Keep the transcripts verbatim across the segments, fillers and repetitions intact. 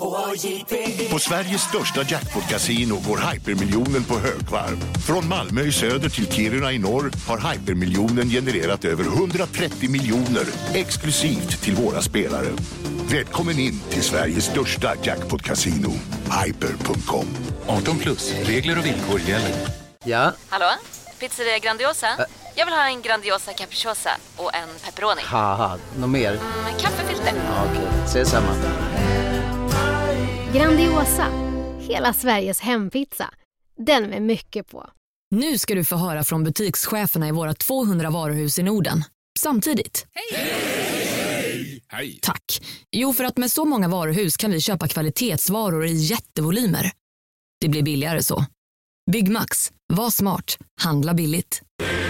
På Sveriges största jackpot-casino går hypermiljonen på högvarv. Från Malmö i söder till Kiruna i norr har hypermiljonen genererat över hundratrettio miljoner exklusivt till våra spelare. Välkommen in till Sveriges största jackpot-casino, hyper punkt com. arton plus, regler och villkor gäller. Ja? Hallå? Pizzeria Grandiosa? Ä- Jag vill ha en Grandiosa capriciosa och en pepperoni. Haha, något mer? Mm, kaffefilter. Ja, okej, okay. Ses samma. Grandiosa, hela Sveriges hempizza. Den med mycket på. Nu ska du få höra från butikscheferna i våra tvåhundra varuhus i Norden. Samtidigt. Hej! Hej! Hej! Tack. Jo, för att med så många varuhus kan vi köpa kvalitetsvaror i jättevolymer. Det blir billigare så. Byggmax. Var smart. Handla billigt.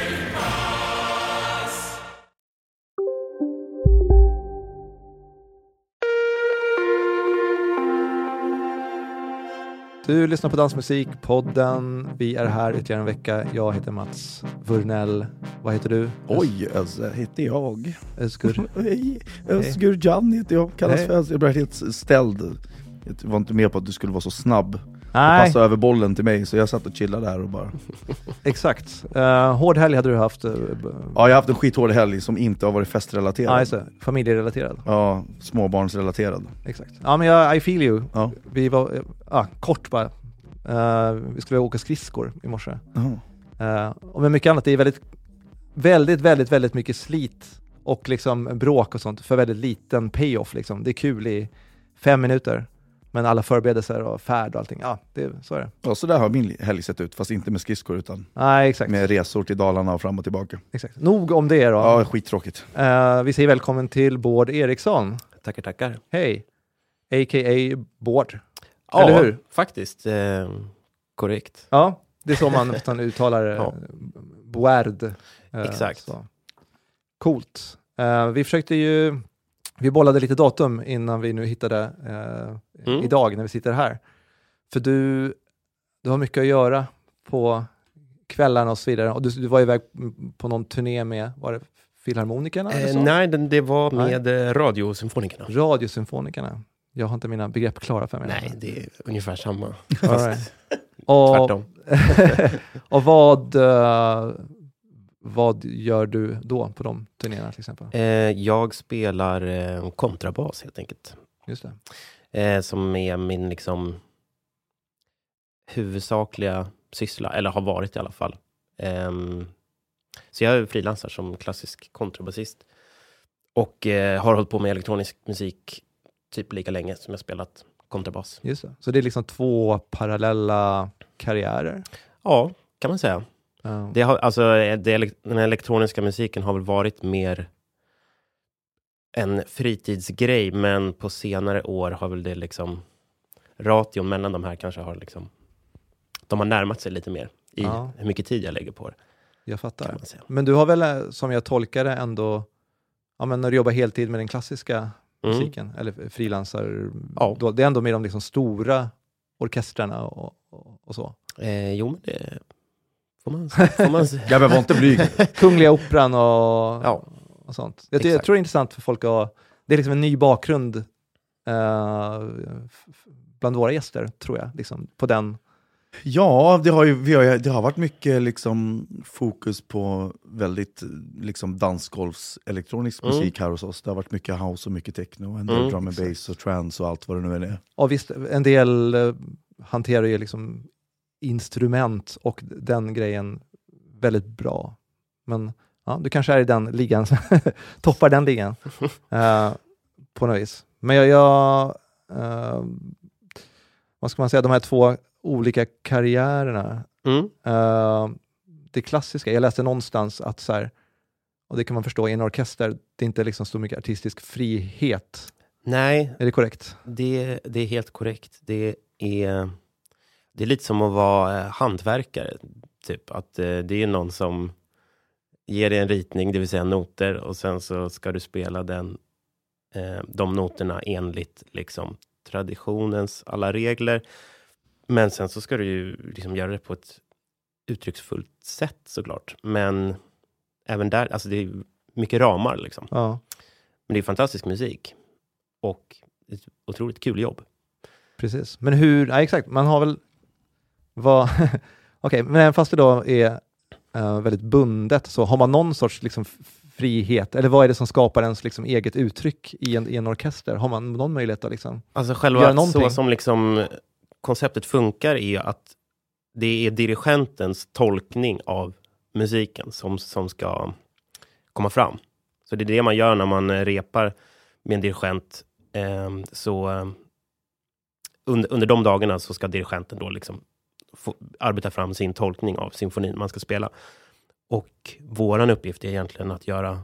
Du lyssnar på Dansmusikpodden. Vi är här ytterligare en vecka. Jag heter Mats Vurnell. Vad heter du? Oj, alltså, heter jag. Özgur. Hej, Özgur Can heter jag. Kallas Hej. för. Jag blev helt ställd. Jag var inte med på att du skulle vara så snabb. Nej. Och passa över bollen till mig, så jag satt och chillade där och bara... Exakt. Uh, hård helg hade du haft. Uh, ja, jag har haft en skithård helg som inte har varit festrelaterad. Ja, just det. Familjerelaterad. Ja, småbarnsrelaterad. Exakt. Ja, men jag, I feel you. Ja. Vi var, ja, ah, kort bara. Uh, vi skulle åka skridskor i morse. Uh, och med mycket annat, det är väldigt, väldigt, väldigt, väldigt mycket slit och liksom bråk och sånt för väldigt liten payoff liksom. Det är kul i fem minuter. Men alla förberedelser och färd och allting, ja, det, så är det. Ja, så där har min helg sett ut, fast inte med skridskor utan Nej, exakt. med resor till Dalarna och fram och tillbaka. Exakt. Nog om det då. Ja, skittråkigt. Uh, vi säger välkommen till Bård Eriksson. Tackar, tackar. Hej. A K A Bård. Ja, eller hur? Faktiskt. Eh, korrekt. Ja, det är så man nästan uttalar ja. Bård. Uh, Exakt. Så. Coolt. Uh, vi försökte ju... Vi bollade lite datum innan vi nu hittade uh, mm. idag när vi sitter här. För du, du har mycket att göra på kvällarna och så vidare. Och du, du var iväg på någon turné med, var det Filharmonikerna? Eh, nej, den, det var med nej. Radiosymfonikerna. Radiosymfonikerna. Jag har inte mina begrepp klara för mig. Nej, det är ungefär samma. All right. och, Tvärtom. och vad, uh, vad gör du då på de turnéerna till exempel? Eh, jag spelar eh, kontrabas helt enkelt. Just det. Eh, som är min liksom huvudsakliga syssla, eller har varit i alla fall. Eh, så jag är frilansar som klassisk kontrabasist. Och eh, har hållit på med elektronisk musik typ lika länge som jag spelat kontrabas. Just det. Så det är liksom två parallella karriärer? Ja, kan man säga. Oh. Det har, alltså, det, den elektroniska musiken har väl varit mer en fritidsgrej, men på senare år har väl det liksom ration mellan de här kanske har liksom de har närmat sig lite mer i ja. hur mycket tid jag lägger på det. Jag fattar. Men du har väl, som jag tolkar det, ändå ja, men när du jobbar heltid med den klassiska mm. musiken eller frilansar, ja. då, det är ändå med de liksom stora orkestrarna och, och, och så. Eh, jo, men det får man, får man jag behöver inte blyg. Kungliga Operan och, ja. och sånt. Jag, jag tror det är intressant för folk att, det är liksom en ny bakgrund uh, bland våra gäster, tror jag, liksom, på den. Ja, det har ju vi har, det har varit mycket liksom fokus på väldigt liksom dansgolfs elektronisk mm. musik här hos oss. Det har varit mycket house och mycket techno, en del mm. drum and bass och trance och allt vad det nu är. Och visst, en del uh, hanterar ju liksom instrument och den grejen väldigt bra. Men ja, du kanske är i den ligan, toppar den ligan uh, på något vis. Men jag, jag uh, vad ska man säga, de här två olika karriärerna. Mm. Uh, det klassiska, jag läste någonstans att så här, och det kan man förstå i en orkester, det är inte liksom så mycket artistisk frihet. Nej. Är det korrekt? Det, det är helt korrekt. Det är, det är lite som att vara hantverkare. Typ att uh, det är någon som ger dig en ritning, det vill säga noter, och sen så ska du spela den, uh, de noterna enligt liksom traditionens alla regler. Men sen så ska du ju liksom göra det på ett uttrycksfullt sätt såklart. Men även där, alltså det är mycket ramar liksom. Ja. Men det är fantastisk musik. Och ett otroligt kul jobb. Precis. Men hur, ja, exakt, man har väl vad okej, okay, men fast det då är uh, väldigt bundet, så har man någon sorts liksom frihet, eller vad är det som skapar ens liksom eget uttryck i en, i en orkester? Har man någon möjlighet att liksom alltså själva så som liksom konceptet funkar är att det är dirigentens tolkning av musiken som, som ska komma fram. Så det är det man gör när man repar med en dirigent. Eh, så eh, under, under de dagarna så ska dirigenten då liksom få arbeta fram sin tolkning av symfonin man ska spela. Och våran uppgift är egentligen att göra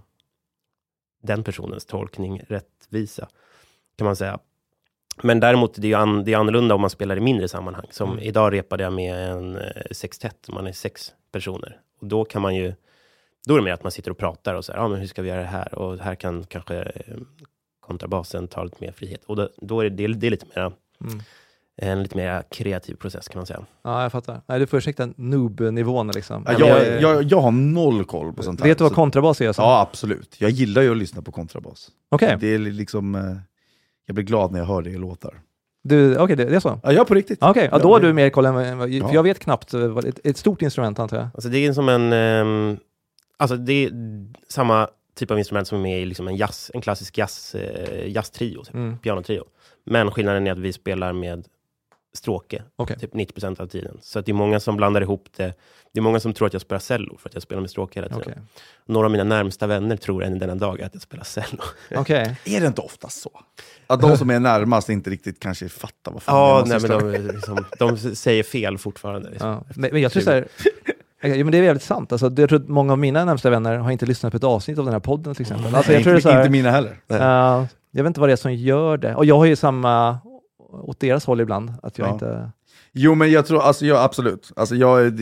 den personens tolkning rättvisa, kan man säga. Men däremot det är det an, det är annorlunda om man spelar i mindre sammanhang. Som mm. idag repade jag med en eh, sextett, man är sex personer. Och då kan man ju, då är det mer att man sitter och pratar och så här, ja ah, men hur ska vi göra det här? Och här kan kanske eh, kontrabasen ta lite mer frihet. Och då, då är det, det är lite mer mm. en lite mer kreativ process, kan man säga. Ja, jag fattar. Nej, du får ursäkta noob-nivån liksom. Ja, jag, jag, jag, jag har noll koll på sånt här. Vet du vad kontrabas är? Så? Ja, absolut. Jag gillar ju att lyssna på kontrabas. Okej. Okay. Det är liksom, eh, jag blir glad när jag hör det i låtar. Du, okej, okay, det, det är så? Ja, jag på riktigt. Okej, okay, ja, då ja, har du mer koll än för ja. jag vet knappt, ett, ett stort instrument antar jag. Alltså det är som en, um, alltså det är samma typ av instrument som är med i liksom en jazz, en klassisk jazz, uh, jazztrio, typ, mm. pianotrio. Men skillnaden är att vi spelar med stråke, okay. typ nittio procent av tiden. Så att det är många som blandar ihop det. Det är många som tror att jag spelar cello för att jag spelar med stråke hela tiden. Okay. Några av mina närmsta vänner tror än denna dag att jag spelar cello. Okay. Är det inte ofta så? Att de som är närmast inte riktigt kanske fattar vad fan ja, nej, men de, liksom, de säger fel fortfarande. Liksom. Ja. Men, men jag tror så här, ja, men det är väldigt sant. Alltså, jag tror att många av mina närmsta vänner har inte lyssnat på ett avsnitt av den här podden till exempel. Alltså, jag nej, tror inte, det är så här, inte mina heller. Uh, jag vet inte vad det är som gör det. Och jag har ju samma åt deras håll ibland. Att jag ja. inte... Jo, men jag tror, alltså jag, absolut. Alltså jag,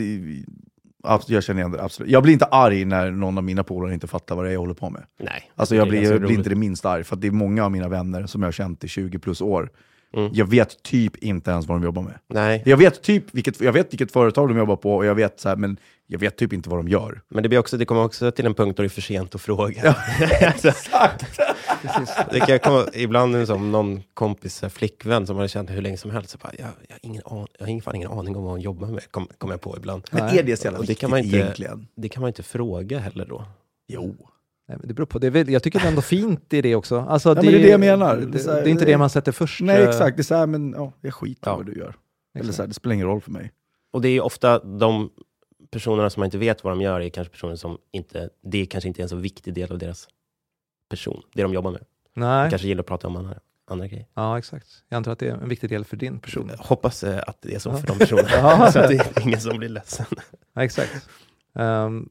jag känner igen det, absolut. Jag blir inte arg när någon av mina polare inte fattar vad det är jag håller på med. Nej. Alltså jag blir, jag blir inte det minsta arg, för att det är många av mina vänner som jag har känt i tjugo plus år. Mm. Jag vet typ inte ens vad de jobbar med. Nej. Jag vet typ vilket, jag vet vilket företag de jobbar på, och jag vet så här, men jag vet typ inte vad de gör. Men det blir också, det kommer också till en punkt då det är för sent att fråga. Ja, exakt. Det kan komma ibland som någon kompis flickvän som har känt hur länge som helst, så bara, jag, jag har ingen an, jag har ingen, fan ingen aning om vad hon jobbar med, kommer kom jag på ibland. Men är det så jävla det kan man inte, egentligen? Det kan man inte fråga heller då. Jo. Nej, men det beror på. Det är väl, jag tycker det är ändå fint i det också. Alltså, ja, det, men det är det jag menar. Det, det, är, så här, det är inte det man sätter först. Nej, exakt. Det är så här, men ja, jag skiter ja. vad du gör. Eller så här, det spelar ingen roll för mig. Och det är ofta de personerna som man inte vet vad de gör är kanske personer som inte, det är kanske inte en så viktig del av deras person, det de jobbar med. Nej. De kanske gillar att prata om andra, andra grejer. Ja, exakt. Jag antar att det är en viktig del för din person. Jag hoppas eh, att det är så för de personerna. Ja. Så att det är ingen som blir ledsen. Ja, exakt. Um,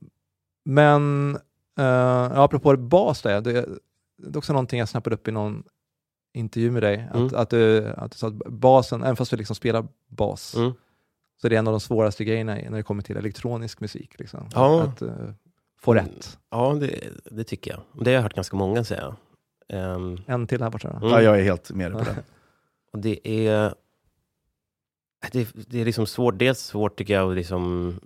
men uh, apropå bas där, det, det är också någonting jag snappade upp i någon intervju med dig. Att, mm. att, du, att du sa att basen, även fast du liksom spelar bas, mm. så det är en av de svåraste grejerna när det kommer till elektronisk musik. Liksom. Ja. Att uh, få rätt. Ja, det, det tycker jag. Det har jag hört ganska många säga. Um, en till här borta. Mm. Ja, jag är helt med på det. Och det är det, det är liksom svårt. Det är svårt tycker jag att liksom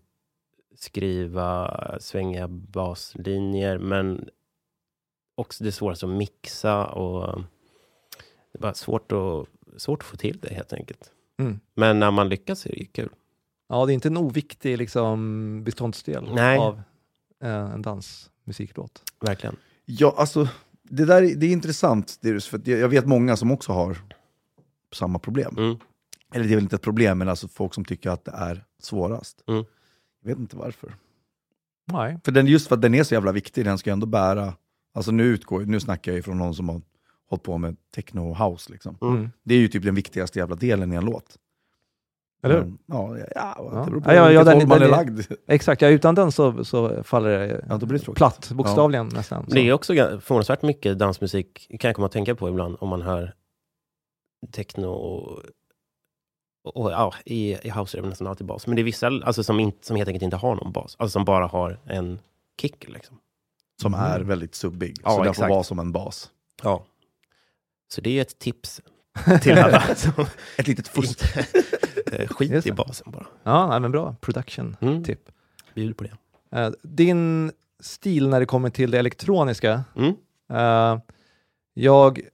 skriva svänga baslinjer, men också det är svårt att mixa, och det är bara svårt att, svårt att få till det helt enkelt. Mm. Men när man lyckas är det ju kul. Ja, det är inte en oviktig liksom beståndsdel Nej. av eh, en dansmusiklåt. Verkligen. Ja, alltså det där det är intressant, det är, för jag vet många som också har samma problem. Mm. Eller det är väl inte ett problem, men alltså folk som tycker att det är svårast. Mm. Jag vet inte varför. Nej. För den, just för att den är så jävla viktig, den ska ändå bära. Alltså nu utgår, nu snackar jag ju från någon som har hållit på med techno och house liksom. Mm. Det är ju typ den viktigaste jävla delen i en låt. Eller hur? Ja, ja, ja, det beror ja, på ja, ja, vilket den, håll man den, är lagd. Exakt, ja, utan den så, så faller det, ja, då blir det platt, bokstavligen ja. nästan. Så. Det är också förvånansvärt mycket dansmusik, kan jag komma att tänka på ibland, om man hör techno och, och ja, i, i house är det nästan alltid bas. Men det är vissa alltså, som, in, som helt enkelt inte har någon bas, alltså som bara har en kick liksom. Som mm. är väldigt subbig, ja, så den exakt. får vara som en bas. Ja. Så det är ett tips till alla. Ett litet fusk. Skit i basen bara. Ja, nej, men bra. Production mm. tip. Bjud på det. Uh, din stil när det kommer till det elektroniska. Mm. Uh, jag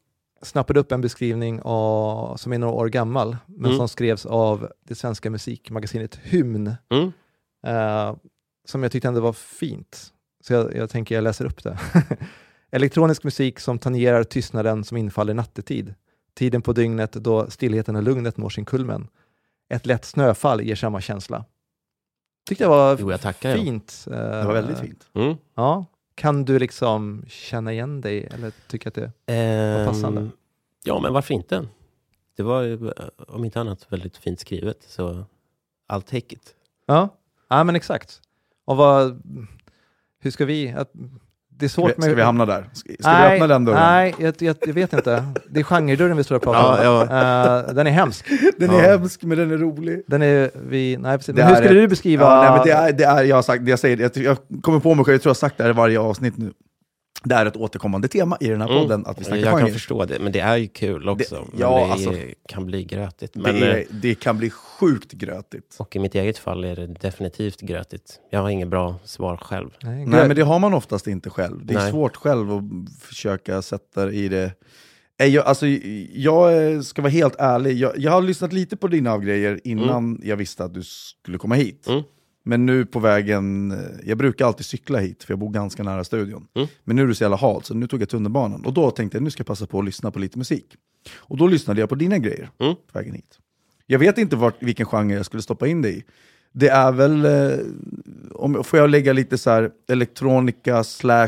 snappade upp en beskrivning av, som är några år gammal, men Mm. som skrevs av det svenska musikmagasinet Hymn. Mm. Eh, som jag tyckte ändå var fint. Så jag, jag tänker jag läser upp det. Elektronisk musik som tangerar tystnaden som infaller nattetid. Tiden på dygnet då stillheten och lugnet når sin kulmen. Ett lätt snöfall ger samma känsla. Tyckte jag var Jo, jag tackar, fint. Eh, Det var väldigt fint. Mm. Ja. Kan du liksom känna igen dig eller tycka att det Ehm, var passande? Ja, men varför inte? Det var ju, om inte annat väldigt fint skrivet, så I'll take it. Ja, ja men exakt. Och vad, hur ska vi... Att, det är svårt Ska vi, ska vi hamna där? Ska, ska nej, vi öppna den dörren? Nej, jag, jag, jag vet inte. Det är genredörren vi står och pratar Ja, om. Ja. den är hemsk. Den är Ja. hemsk, men den är rolig. Den är vi... Nej, precis. Det Men hur är skulle ett- du beskriva... Ja, nej, men det är, det är, jag har sagt, det jag säger, jag, jag kommer på mig själv, jag tror jag har sagt det här i varje avsnitt nu. Det är ett återkommande tema i den här podden, Mm. att vi snackar Jag kan genre. förstå det, men det är ju kul också. Det- Men ja, det alltså, är, kan bli grötigt. Men, Det, eh, är, det kan bli sjukt grötigt. och i mitt eget fall är det definitivt grötigt. Jag har inget bra svar själv. Nej, Nej, men det har man oftast inte själv. Det är Nej. svårt själv att försöka sätta i det. Nej, Jag, alltså, jag ska vara helt ärlig, jag, jag har lyssnat lite på dina avgrejer innan jag visste att du skulle komma hit. Mm. Men nu på vägen, jag brukar alltid cykla hit för jag bor ganska nära studion. Mm. Men nu är det så jävla halt så nu tog jag tunnelbanan. Och då tänkte jag nu ska jag passa på att lyssna på lite musik. Och då lyssnade jag på dina grejer Mm. på vägen hit. Jag vet inte vart, vilken genre jag skulle stoppa in dig i. Det är väl, eh, om, får jag lägga lite så här elektronika slash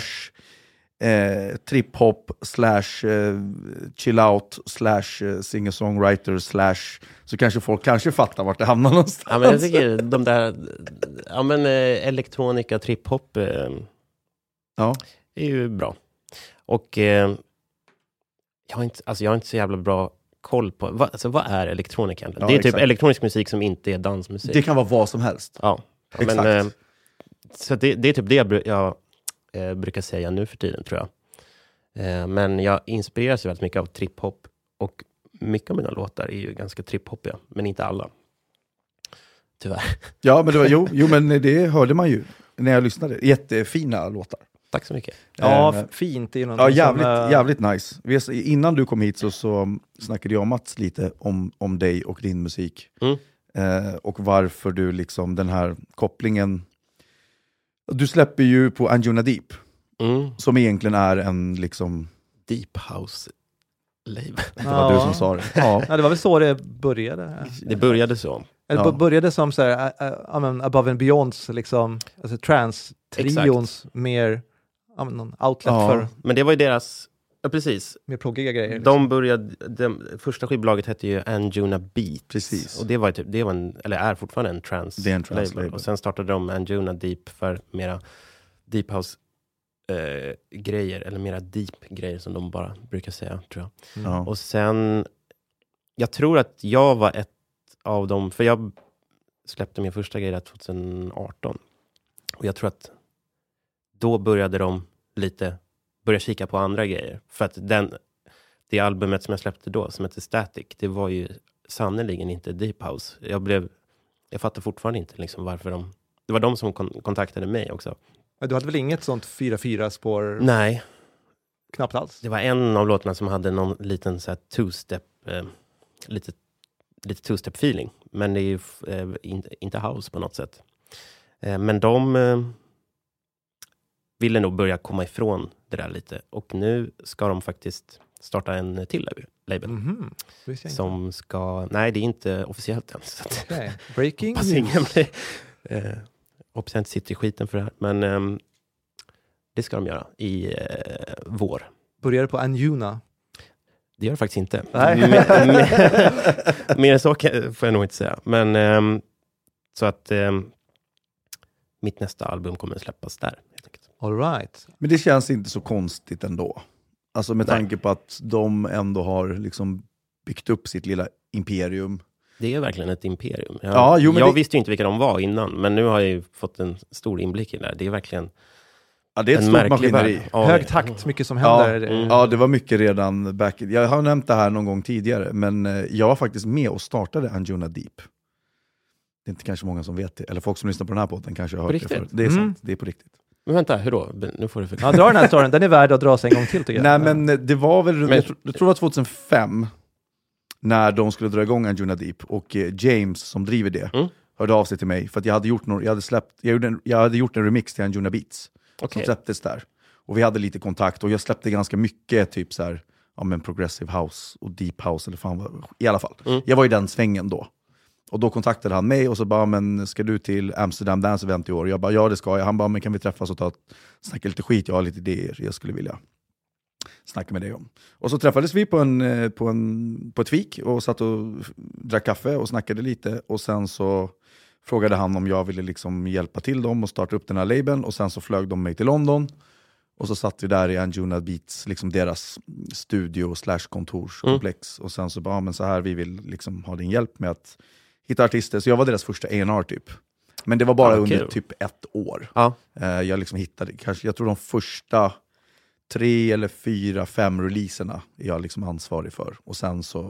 eh, trip-hop slash eh, chill-out slash eh, singer-songwriter slash, så kanske folk kanske fattar vart det hamnar någonstans. Ja, men jag tycker de där ja, men, eh, elektronika, trip-hop eh, Ja. är ju bra. Och eh, jag, har inte, alltså, jag har inte så jävla bra koll på, vad, alltså, vad är elektronika egentligen? Ja, Det är typ exakt. elektronisk musik som inte är dansmusik. Det kan vara vad som helst. Ja, ja, Exakt. men, eh, så det, det är typ det jag, bru- jag eh, brukar säga nu för tiden, tror jag. Eh, men jag inspireras ju väldigt mycket av trip-hop. Och mycket av mina låtar är ju ganska trip-hopiga, men inte alla. Tyvärr. Ja, men det var, jo, jo, men det hörde man ju när jag lyssnade. Jättefina låtar. Tack så mycket. Ja, Eh, f- fint. Det är ju Ja, någonting jävligt, som, eh, jävligt nice. Vi- Innan du kom hit så, så snackade jag och Mats lite om, om dig och din musik. Mm. Eh, och varför du liksom, den här kopplingen. Du släpper ju på Anjuna Deep, Mm. som egentligen är en liksom, Deep House label. det var Ja. du som sa det. Ja. Ja, det var väl så det började. Det började så. Eller Ja. b- började som så här, ä- ä- ja, men Above and Beyonds, liksom, alltså trans-trions, mer ja, men någon outlet Ja. för Men det var ju deras, ja precis. mer proggiga grejer. Liksom. De började, de, första skivbolaget hette ju Anjuna Beats. Precis. Och det var ju typ, det var en, eller är fortfarande en trans, Det är en trans label. Och sen startade de Anjuna Deep för mera deep house eh, grejer, eller mera deep grejer som de bara brukar säga, tror jag. Ja. Och sen, jag tror att jag var ett av dem, för jag släppte min första grej där tjugoarton. Och jag tror att då började de lite börja kika på andra grejer. För att den, det albumet som jag släppte då, som heter Static, det var ju sannoliken inte deep house. Jag blev, jag fattar fortfarande inte liksom varför de, det var de som kon- kontaktade mig också. Men du hade väl inget sånt fyra fyra spår? Nej, Knappt alls? det var en av låtarna som hade någon liten så här two-step, eh, lite, lite two-step feeling. Men det är ju eh, inte, inte house på något sätt. Eh, men de eh, ville nog börja komma ifrån det där lite. Och nu ska de faktiskt starta en till label. Mhm. Det visste jag inte. Som ska, nej det är inte officiellt än. Så att, Okej. Breaking hoppas ingen blir, eh, hoppas jag inte sitter i skiten för det här. Men ehm, det ska de göra i eh, vår. Började på Anjuna. Det gör det faktiskt inte. Nej. Mer, mer, mer än så kan, får jag nog inte säga. Men ehm, så att ehm, mitt nästa album kommer att släppas där. Helt enkelt. All right. Men det känns inte så konstigt ändå. Alltså med Nej. tanke på att de ändå har liksom byggt upp sitt lilla imperium. Det är verkligen ett imperium. Jag, Ja, jo, men jag det- visste ju inte vilka de var innan. Men nu har jag ju fått en stor inblick i det där. Det är verkligen Ja, det är ett en stort märklig maskineri. värld. Ja, Hög det- takt, mycket som Ja, händer. mm. Ja, det var mycket redan back. Jag har nämnt det här någon gång tidigare, men eh, jag var faktiskt med och startade Anjuna Deep. Det är inte kanske många som vet det, eller folk som lyssnar på den här podden kanske har På hört det riktigt? förut. Det är Mm. sant, det är på riktigt. Men vänta, hur då? Nu får du förklara. Ja, dra den här storyn. Den är värd att dra sig en gång till, tycker jag. Nej, men det var väl, Men- jag, tror, jag tror det var tjugohundrafem när de skulle dra igång Anjuna Deep, och eh, James som driver det Mm. hörde av sig till mig för att jag hade gjort, någon, jag hade släppt, jag gjorde en, jag hade gjort en remix till Anjuna Beats Okej. som släpptes där. Och vi hade lite kontakt och jag släppte ganska mycket typ så här, ja men progressive house och deep house eller fan vad, i alla fall. Mm. Jag var i den svängen då. Och då kontaktade han mig och så bara, men ska du till Amsterdam Dance Event i år? Jag bara, ja det ska jag. Han bara, men kan vi träffas och ta, snacka lite skit? Jag har lite idéer jag skulle vilja snacka med dig om. Och så träffades vi på, en, på, en, på ett fik och satt och drack kaffe och snackade lite. Och sen så frågade han om jag ville liksom hjälpa till dem och starta upp den här labeln. Och sen så flög de mig till London. Och så satt vi där i Anjuna Beats, liksom deras studio slash kontorskomplex. Mm. Och sen så bara, men så här, vi vill liksom ha din hjälp med att hitta artister. Så jag var deras första A and R typ. Men det var bara Ah, okay. under typ ett år. Ja. Uh, jag liksom hittade, kanske, jag tror de första tre eller fyra, fem releaserna är jag liksom ansvarig för. Och sen så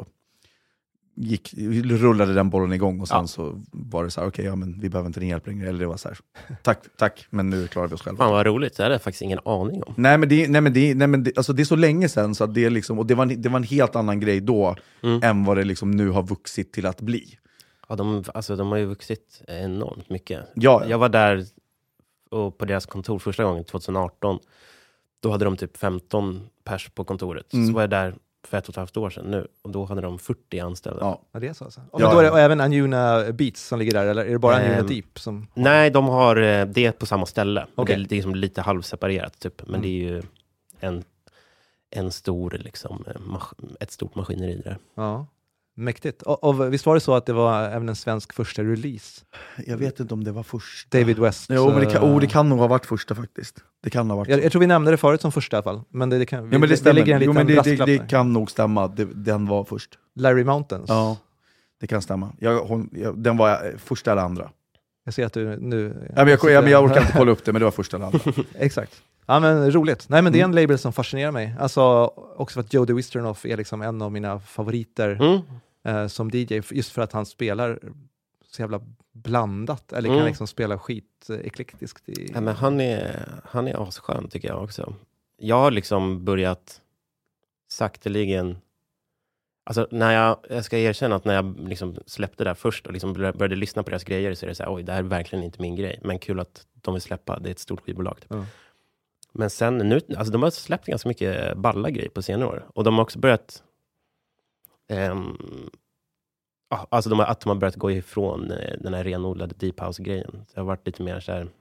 gick, rullade den bollen igång och sen Ja. så var det så här, okej, okay, ja, men vi behöver inte din hjälp längre. Eller det var så här, tack, tack, men nu klarar vi oss själva. Fan vad roligt, det hade jag faktiskt ingen aning om. Nej men det, nej, men det, nej, men det, alltså det är så länge sedan så att det, liksom, och det, var, det var en helt annan grej då Mm. än vad det liksom nu har vuxit till att bli. Ja, de, alltså, de har ju vuxit enormt mycket. Ja, Jag var där och på deras kontor första gången, tjugo arton. Då hade de typ femton pers på kontoret. Mm. Så var jag där för ett och ett halvt år sedan nu. Och då hade de fyrtio anställda. ja. Ja, det är så alltså. Och, Ja, men då är det ja. och även Anjuna Beats som ligger där, eller är det bara Anjuna Ehm, Deep som... Nej, de har eh, det på samma ställe. Men Okej. Det, är- det är liksom lite halvseparerat typ. Men Mm. det är ju en, en stor, liksom, eh, mas- ett stort maskineri där. Ja, mäktigt. Och, och visst var det så att det var även en svensk första release? Jag vet inte om det var första. David West. Jo, men det kan, eh, oh, det kan nog ha varit första faktiskt. Det kan ha varit jag, så. jag tror vi nämnde det förut som första i alla fall. Men det, det kan, Ja, men det det stämmer. ligger en Jo, liten men det, det, brasklapp det där. kan nog stämma. Det, den var först. Larry Mountains. Ja, det kan stämma. Jag, hon, jag, den var eh, första eller andra. Jag ser att du nu... Ja, men jag, jag, men jag orkar inte kolla upp det, men det var första eller andra. Exakt. Ja, men roligt. Nej, men det är en Mm. label som fascinerar mig. Alltså, också för att Jody Wisternoff är liksom en av mina favoriter Mm. eh, som D J. Just för att han spelar så jävla blandat. Eller Mm. kan liksom spela skit eh, eklektiskt. I... Ja, men han är, han är asskön tycker jag också. Jag har liksom börjat sakteligen... Alltså när jag, jag ska erkänna att när jag liksom släppte det där först och liksom började lyssna på deras grejer så är det så här, oj, det här är verkligen inte min grej. Men kul att de vill släppa, det är ett stort skivbolag. Typ. Ja. Men sen nu, alltså de har släppt ganska mycket balla grejer på senare år. Och de har också börjat... ehm, ja, alltså de har, att de har börjat gå ifrån eh, den här renodlade deep house-grejen. Det har varit lite mer så här...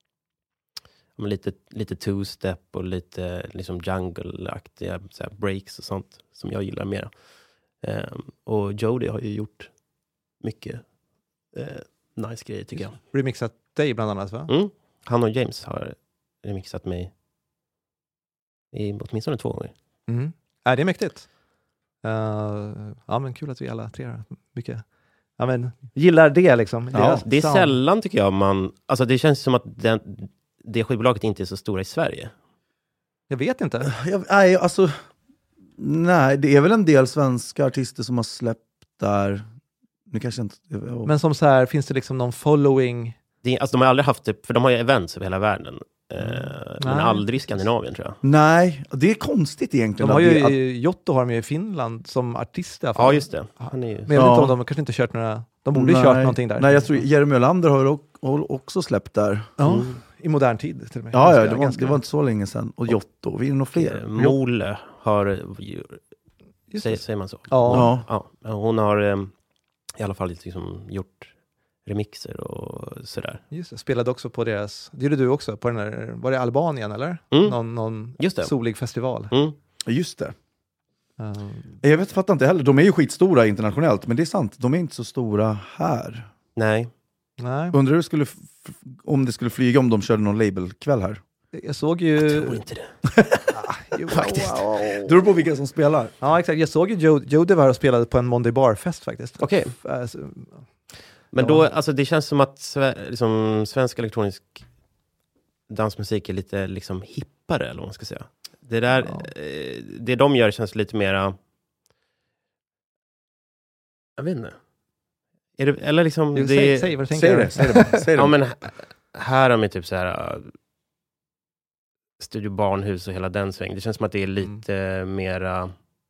Men lite, lite two-step och lite liksom jungle-aktiga så här breaks och sånt som jag gillar mer. Um, och Jody har ju gjort mycket uh, nice grejer tycker jag. Remixat dig bland annat, va? Mm. Han och James har remixat mig i åtminstone två gånger. Mm. Är det mäktigt? Uh, ja, men kul att vi alla tre har mycket... Ja, men gillar det liksom. Ja, Deras Det är sound. sällan tycker jag man... Alltså det känns som att den, det skivbolaget inte är så stora i Sverige. Jag vet inte. Jag, nej, alltså... Nej, det är väl en del svenska artister som har släppt där. Nu kanske inte... Oh. Men som så här, finns det liksom någon following? Det, alltså de har aldrig haft det, för de har ju events över hela världen. Eh, men Nej, aldrig i Skandinavien tror jag. Nej, det är konstigt egentligen. De har att ju, det, att, Jotto har de ju i Finland som artist i alla fall. Ja, just det. Han är ju... Men jag vet Ja. inte om de kanske inte kört några... De borde ju kört någonting där. Nej, jag tror Jeremy Olander har ju också släppt där. Ja, Mm. i modern tid till och med. Ja, ja Ganska- det, var, ganska- det var inte så länge sedan. Och Jotto, vi är nog fler. Eh, Mole har... ju- Just Säger, det. säger man så? Ja. Ja. Ja, hon har eh, i alla fall liksom gjort remixer och sådär. Just det, spelade också på deras... Det gjorde du också, på den där... Var det Albanien eller? Mm. Någon, någon Just det. solig festival. Mm. Just det. Uh, Jag vet, fattar inte heller. De är ju skitstora internationellt, men det är sant. De är inte så stora här. Nej. nej, Undrar hur det skulle, f- om det skulle flyga om de körde någon labelkväll här. jag såg ju... Jag tror inte det. Jo, Faktiskt. wow. Det beror på vilka som spelar. Ja, exakt. Jag såg ju Joe, Jody var här och spelade på en Monday Bar-fest faktiskt. Okej. Alltså, Men Ja. då, alltså det känns som att sve, liksom, svensk elektronisk dansmusik är lite liksom hippare, eller vad man ska säga. Det där, Ja. eh, det de gör känns lite mera... Jag vet inte. Är det, eller liksom... du, det, säg, säg vad du tänker. Säg det, säg det bara. Säg det Ja, bara. men h- här har vi typ så här... Studio Barnhus och hela den svängen. Det känns som att det är lite mm. mera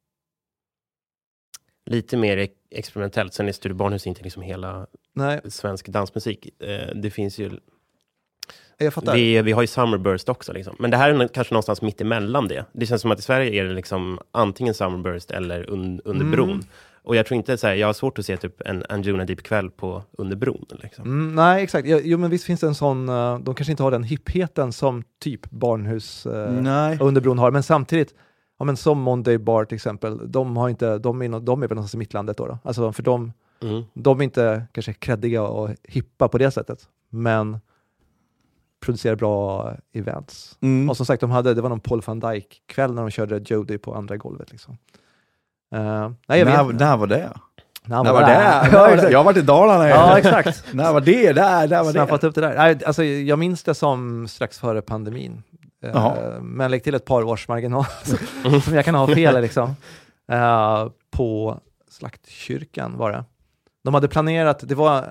lite mer experimentellt. Sen är Studio Barnhus inte liksom hela Nej. svensk dansmusik. Eh, det finns ju Jag fattar. Vi, vi har ju Summerburst också liksom. Men det här är kanske någonstans mitt emellan det. Det känns som att i Sverige är det liksom antingen Summerburst eller un, under mm. bron. Och jag tror inte så här, jag har svårt att se typ en Anjuna Deep kväll på under bron liksom. Mm, nej, exakt. Jo, men visst finns det en sån, uh, de kanske inte har den hippheten som typ Barnhus uh, under bron har, men samtidigt, ja men som Monday Bar till exempel, de har inte, de är, no, de är väl någonstans i mittlandet då, då. Alltså för de, mm. de är inte kanske kreddiga och hippa på det sättet, men producerar bra events. Mm. Och som sagt, de hade, det var någon Paul van Dyk kväll när de körde Jody på andra golvet liksom. Uh, nej, jag när, vet, när var det? När var, var det? det? Jag har varit i Dalarna. Ja, exakt. När var det? Där, där var Snappat det. upp det där. Nej, alltså, jag minns det som strax före pandemin. Uh, men lägg till ett par års marginal som jag kan ha fel liksom. Uh, på Slaktkyrkan var det. De hade planerat, det var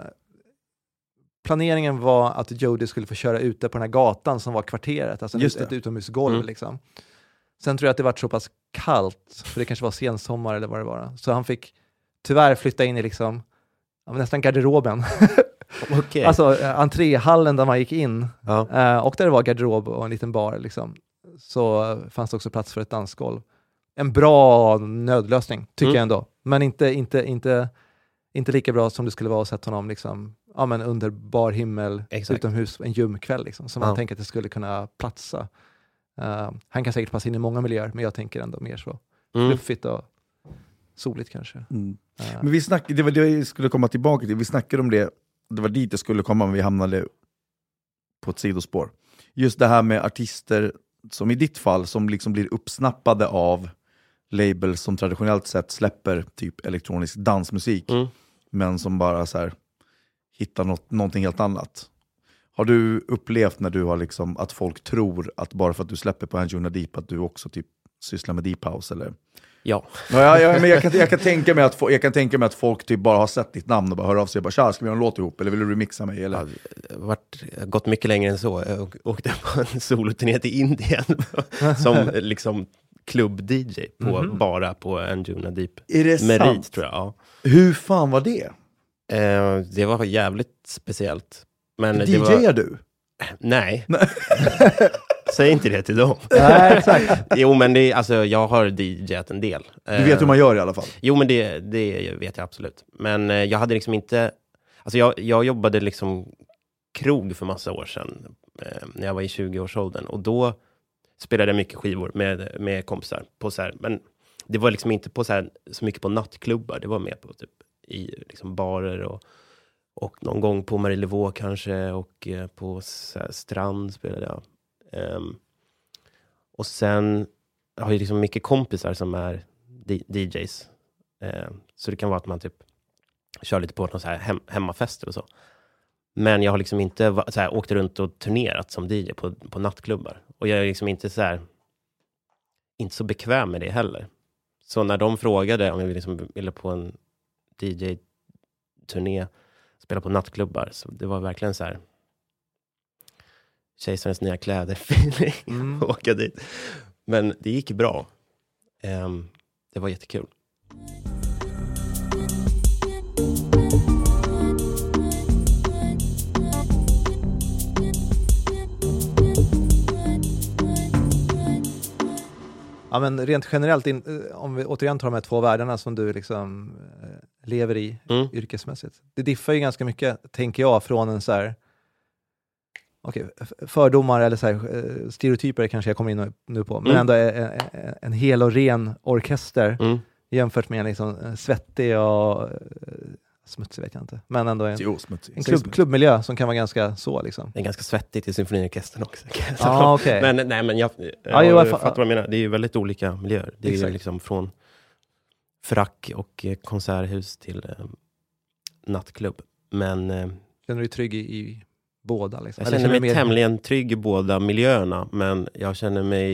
planeringen var att Jody skulle få köra ute på den här gatan som var kvarteret, alltså ett, ett utomhusgolv mm. liksom. Sen tror jag att det var så pass kallt, för det kanske var sensommar eller vad det var. Så han fick tyvärr flytta in i liksom, ja, nästan garderoben. Okay. Alltså äh, entréhallen där man gick in. Ja. Äh, och där det var garderob och en liten bar liksom. Så äh, fanns det också plats för ett dansgolv. En bra nödlösning, tycker mm. jag ändå. Men inte, inte, inte, inte lika bra som det skulle vara att sätta honom liksom, ja, men under bar himmel, exakt. Utomhus, en ljumkväll liksom. Så man ja. tänker att det skulle kunna platsa. Uh, han kan säkert passa in i många miljöer, men jag tänker ändå mer så mm. fluffigt och soligt kanske. Mm. Uh. Men vi snackade, det var det jag skulle komma tillbaka till. Vi snackade om det, det var dit det skulle komma, men vi hamnade på ett sidospår. Just det här med artister som i ditt fall, som liksom blir uppsnappade av labels som traditionellt sett släpper typ elektronisk dansmusik, mm. men som bara så här hittar något, någonting helt annat. Har du upplevt när du har liksom att folk tror att bara för att du släpper på Anjuna Deep att du också typ sysslar med Deep House eller? Ja. Ja, ja men jag kan, jag kan tänka mig att jag kan tänka mig att folk typ bara har sett ditt namn och bara hör av sig och bara tja, ska vi göra en låt ihop eller vill du remixa mig eller? Jag har varit, gått mycket längre än så. Jag åkte på en soloturné till Indien som liksom klubb-D J på mm-hmm. bara på Anjuna Deep. Är det Merit, sant? Tror jag. Ja. Hur fan var det? Eh, det var jävligt speciellt. Men D J:ar det var... du? Nej. Säg inte det till dem. Nej, exakt. Jo, men det, alltså, jag har D J:at en del. Du vet hur man gör i alla fall? Jo, men det, det vet jag absolut. Men jag hade liksom inte... Alltså jag, jag jobbade liksom krog för massa år sedan. Eh, när jag var i tjugo-årsåldern. Och då spelade jag mycket skivor med, med kompisar. På så här, men det var liksom inte på så, här, så mycket på nattklubbar. Det var mer på typ i liksom barer och... Och någon gång på Marielevaux kanske. Och eh, på här, Strand spelade jag. Um, och sen har jag liksom mycket kompisar som är D- DJs. Uh, så det kan vara att man typ kör lite på någon så här hem- hemmafester och så. Men jag har liksom inte va- så här, åkt runt och turnerat som D J på, på nattklubbar. Och jag är liksom inte så här, inte så bekväm med det heller. Så när de frågade om jag liksom ville på en D J-turné spela på nattklubbar, så det var verkligen så här kejsarens nya kläder feeling mm. åka dit. Men det gick bra. Um, det var jättekul. Ja, men rent generellt, in, om vi återigen tar de här två världarna som du liksom eh, lever i mm. yrkesmässigt. Det diffar ju ganska mycket, tänker jag, från en så här okay, fördomar eller så här, stereotyper kanske jag kommer in nu på, men mm. ändå en, en, en hel och ren orkester mm. jämfört med en liksom svettig och smutsig vet jag inte, men ändå en, jo, en klubb, klubbmiljö som kan vara ganska så liksom. Det är ganska svettigt i symfoniorkestern också. Ah, okay. Men nej, men jag, jag, ah, jag, jag fattar vad jag menar. Det är ju väldigt olika miljöer. Det är ju liksom från frack och eh, konserthus till eh, nattklubb. Men eh, känner du dig trygg i, i båda? Liksom? Jag känner mig mer... tämligen trygg i båda miljöerna, men jag känner mig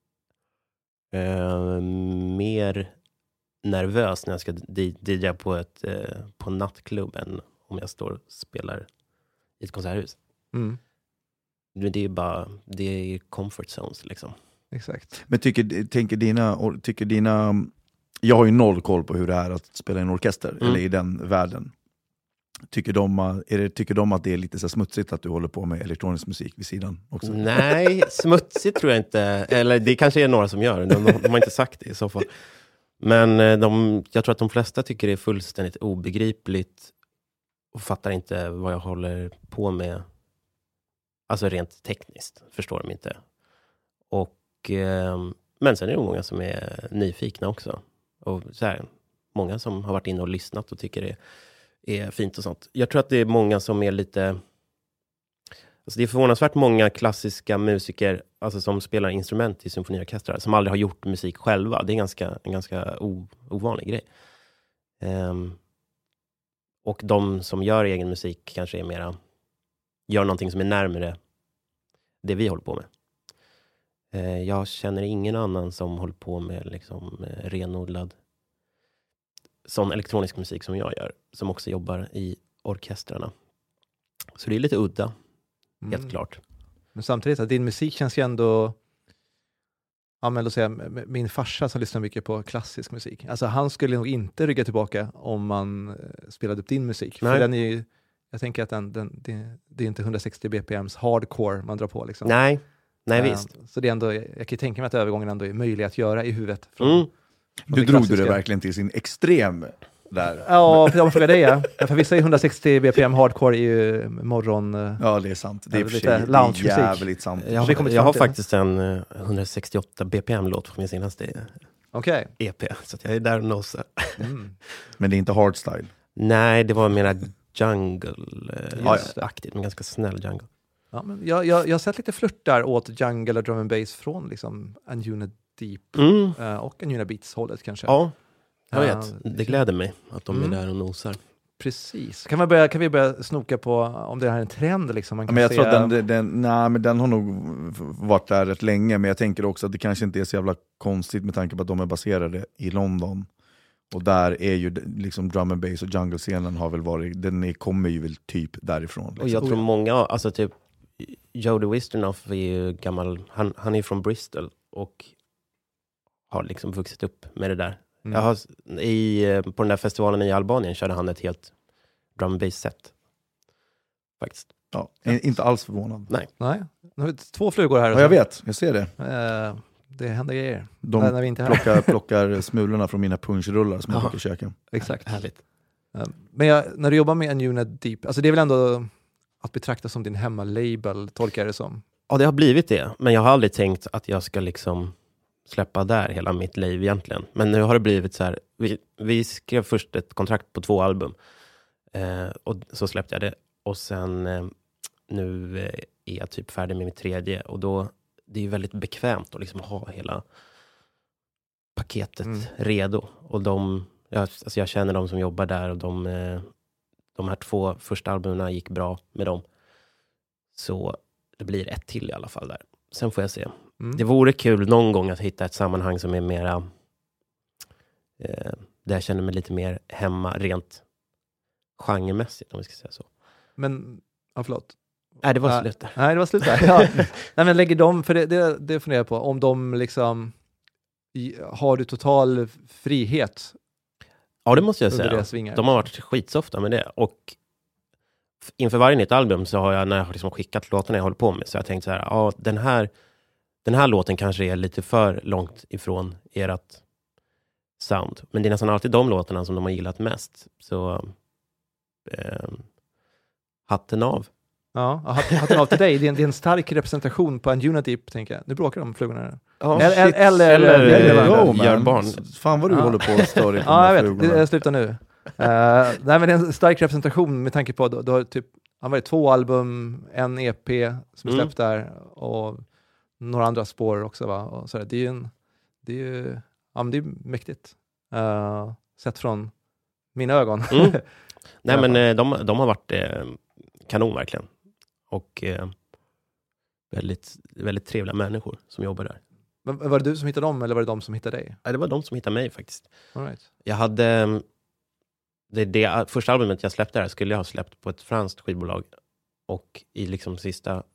eh, mer nervös när jag ska D J:a på ett eh, på en nattklubb än om jag står och spelar i ett konserthus. Mm. det är ju bara, det är comfort zones liksom. Exakt. Men tycker, tänker dina, tycker dina, jag har ju noll koll på hur det är att spela i en orkester, Mm. eller i den världen. Tycker de, är det, tycker de att det är lite så smutsigt att du håller på med elektronisk musik vid sidan också? Nej, smutsigt tror jag inte. Eller det kanske är några som gör det. De, de, de har inte sagt det i så fall. Men de, jag tror att de flesta tycker det är fullständigt obegripligt och fattar inte vad jag håller på med. Alltså rent tekniskt förstår de inte. Och, eh, men sen är det många som är nyfikna också. Och så här, många som har varit inne och lyssnat och tycker det är fint och sånt. Jag tror att det är många som är lite... Alltså det är förvånansvärt många klassiska musiker alltså som spelar instrument i symfoniorkestrar som aldrig har gjort musik själva. Det är ganska, en ganska o, ovanlig grej. Um, och de som gör egen musik kanske är mera... Gör någonting som är närmare det vi håller på med. Uh, jag känner ingen annan som håller på med liksom, uh, renodlad sån elektronisk musik som jag gör. Som också jobbar i orkestrarna. Så det är lite udda. Mm. Helt klart. Men samtidigt, att din musik känns ju ändå... Ja, men låt säga, min farsa som lyssnar mycket på klassisk musik. Alltså han skulle nog inte rygga tillbaka om man spelade upp din musik. Nej. För den är ju... Jag tänker att den, den, det, det är inte hundrasextio B P M's hardcore man drar på liksom. Nej, nej Uh, visst. Så det är ändå, jag kan ju tänka mig att övergången ändå är möjlig att göra i huvudet. Från, Mm. från Du det drog du klassiska. det verkligen till sin extrem där. Ja, för jag frågar dig. Ja. För vissa är hundrasextio B P M hardcore är ju morgon... uh, Ja, det är sant. Det är, Ja, för lite sig, det är loungemusik. jävligt sant. Jag, vi kommer jag har fram till det. faktiskt en uh, hundrasextioåtta B P M-låt från min senaste Okej. E P. Så att jag är där och nosar. Mm. Men det är inte hardstyle. Nej, det var mera Just jungle-aktigt. Men ganska snäll jungle. Ja, men jag, jag, jag har sett lite flörtar åt jungle och drum and bass från liksom Anjuna Deep Mm. uh, och Anjuna Beats-hållet kanske. Ja, jag Ja, vet. Det gläder mig att de Mm. är där och nosar. Precis. Kan, man börja, kan vi börja snoka på om det här är en trend? Liksom? Man Ja, kan men jag se, tror att den, den, nej, men den har nog varit där rätt länge, men jag tänker också att det kanske inte är så jävla konstigt med tanke på att de är baserade i London. Och där är ju liksom drum and bass och jungle-scenen har väl varit, den är, kommer ju väl typ därifrån. Liksom. Och jag tror många, alltså typ Jody Wisternoff är ju gammal, han, han är från Bristol och har liksom vuxit upp med det där. Mm. Jag har, i, på den där festivalen i Albanien körde han ett helt drum and bass set. Faktiskt. Ja, är inte alls förvånad. Nej. Nej, nu har vi två flugor här. Ja, jag vet, jag ser det. Uh, det händer grejer. De när vi inte är här. plockar, plockar smulorna från mina punchrullar som jag Ja. brukar käka. Exakt. Härligt. Uh, men jag, när du jobbar med Anjuna Deep, alltså det är väl ändå att betrakta som din hemmalabel, tolkar jag det som? Ja, det har blivit det. Men jag har aldrig tänkt att jag ska liksom släppa där hela mitt liv egentligen. Men nu har det blivit så här. Vi, vi skrev först ett kontrakt på två album. Eh, och så släppte jag det. Och sen eh, nu eh, är jag typ färdig med mitt tredje. Och då, det är ju väldigt bekvämt att liksom ha hela paketet Mm. redo. Och de, jag, alltså jag känner de som jobbar där och de, eh, de här två första albumen gick bra med dem. Så det blir ett till i alla fall där. Sen får jag se. Mm. Det vore kul någon gång att hitta ett sammanhang som är mera eh, där jag känner mig lite mer hemma rent genremässigt, om vi ska säga så. Men, ja förlåt. Nej, det var Nej. slut där. Nej, det var slut där. Ja. Nej, men lägger de, för det, det, det funderar jag på, om de liksom i, har du total frihet Ja, det måste jag under säga. deras vingar? De har varit skitsofta med det. Och f- inför varje nytt album så har jag, när jag har liksom skickat låtarna jag håller på med, så jag tänkt så här, ja, den här den här låten kanske är lite för långt ifrån ert sound. Men det är nästan alltid de låtarna som de har gillat mest. Så eh, hatten av. Ja, hatten, hatten av till dig. Det är, en, det är en stark representation på Anjuna Deep, tänker jag. Nu bråkar de flugorna. Ja, eller, shit. eller, eller, Eller, eller, eh, Go, man. gör barn. Fan vad du Ja. håller på och stör dig på Ja, de jag här vet. flugorna. Det, jag slutar nu. Uh, nej, men det är en stark representation med tanke på att du har typ, han var två album, en E P som är Mm. släppt där och några andra spår också, va? Och så där. Det är ju en, det är ju, ja, men det är mäktigt. Uh, sett från mina ögon. Mm. I Nej, alla men fall. eh, de, de har varit eh, kanon verkligen. Och eh, väldigt, väldigt trevliga människor som jobbar där. Men var det du som hittade dem eller var det de som hittade dig? Nej, det var de som hittade mig faktiskt. All right. Jag hade eh, det, det första albumet jag släppte där skulle jag ha släppt på ett franskt skivbolag. Och i liksom sista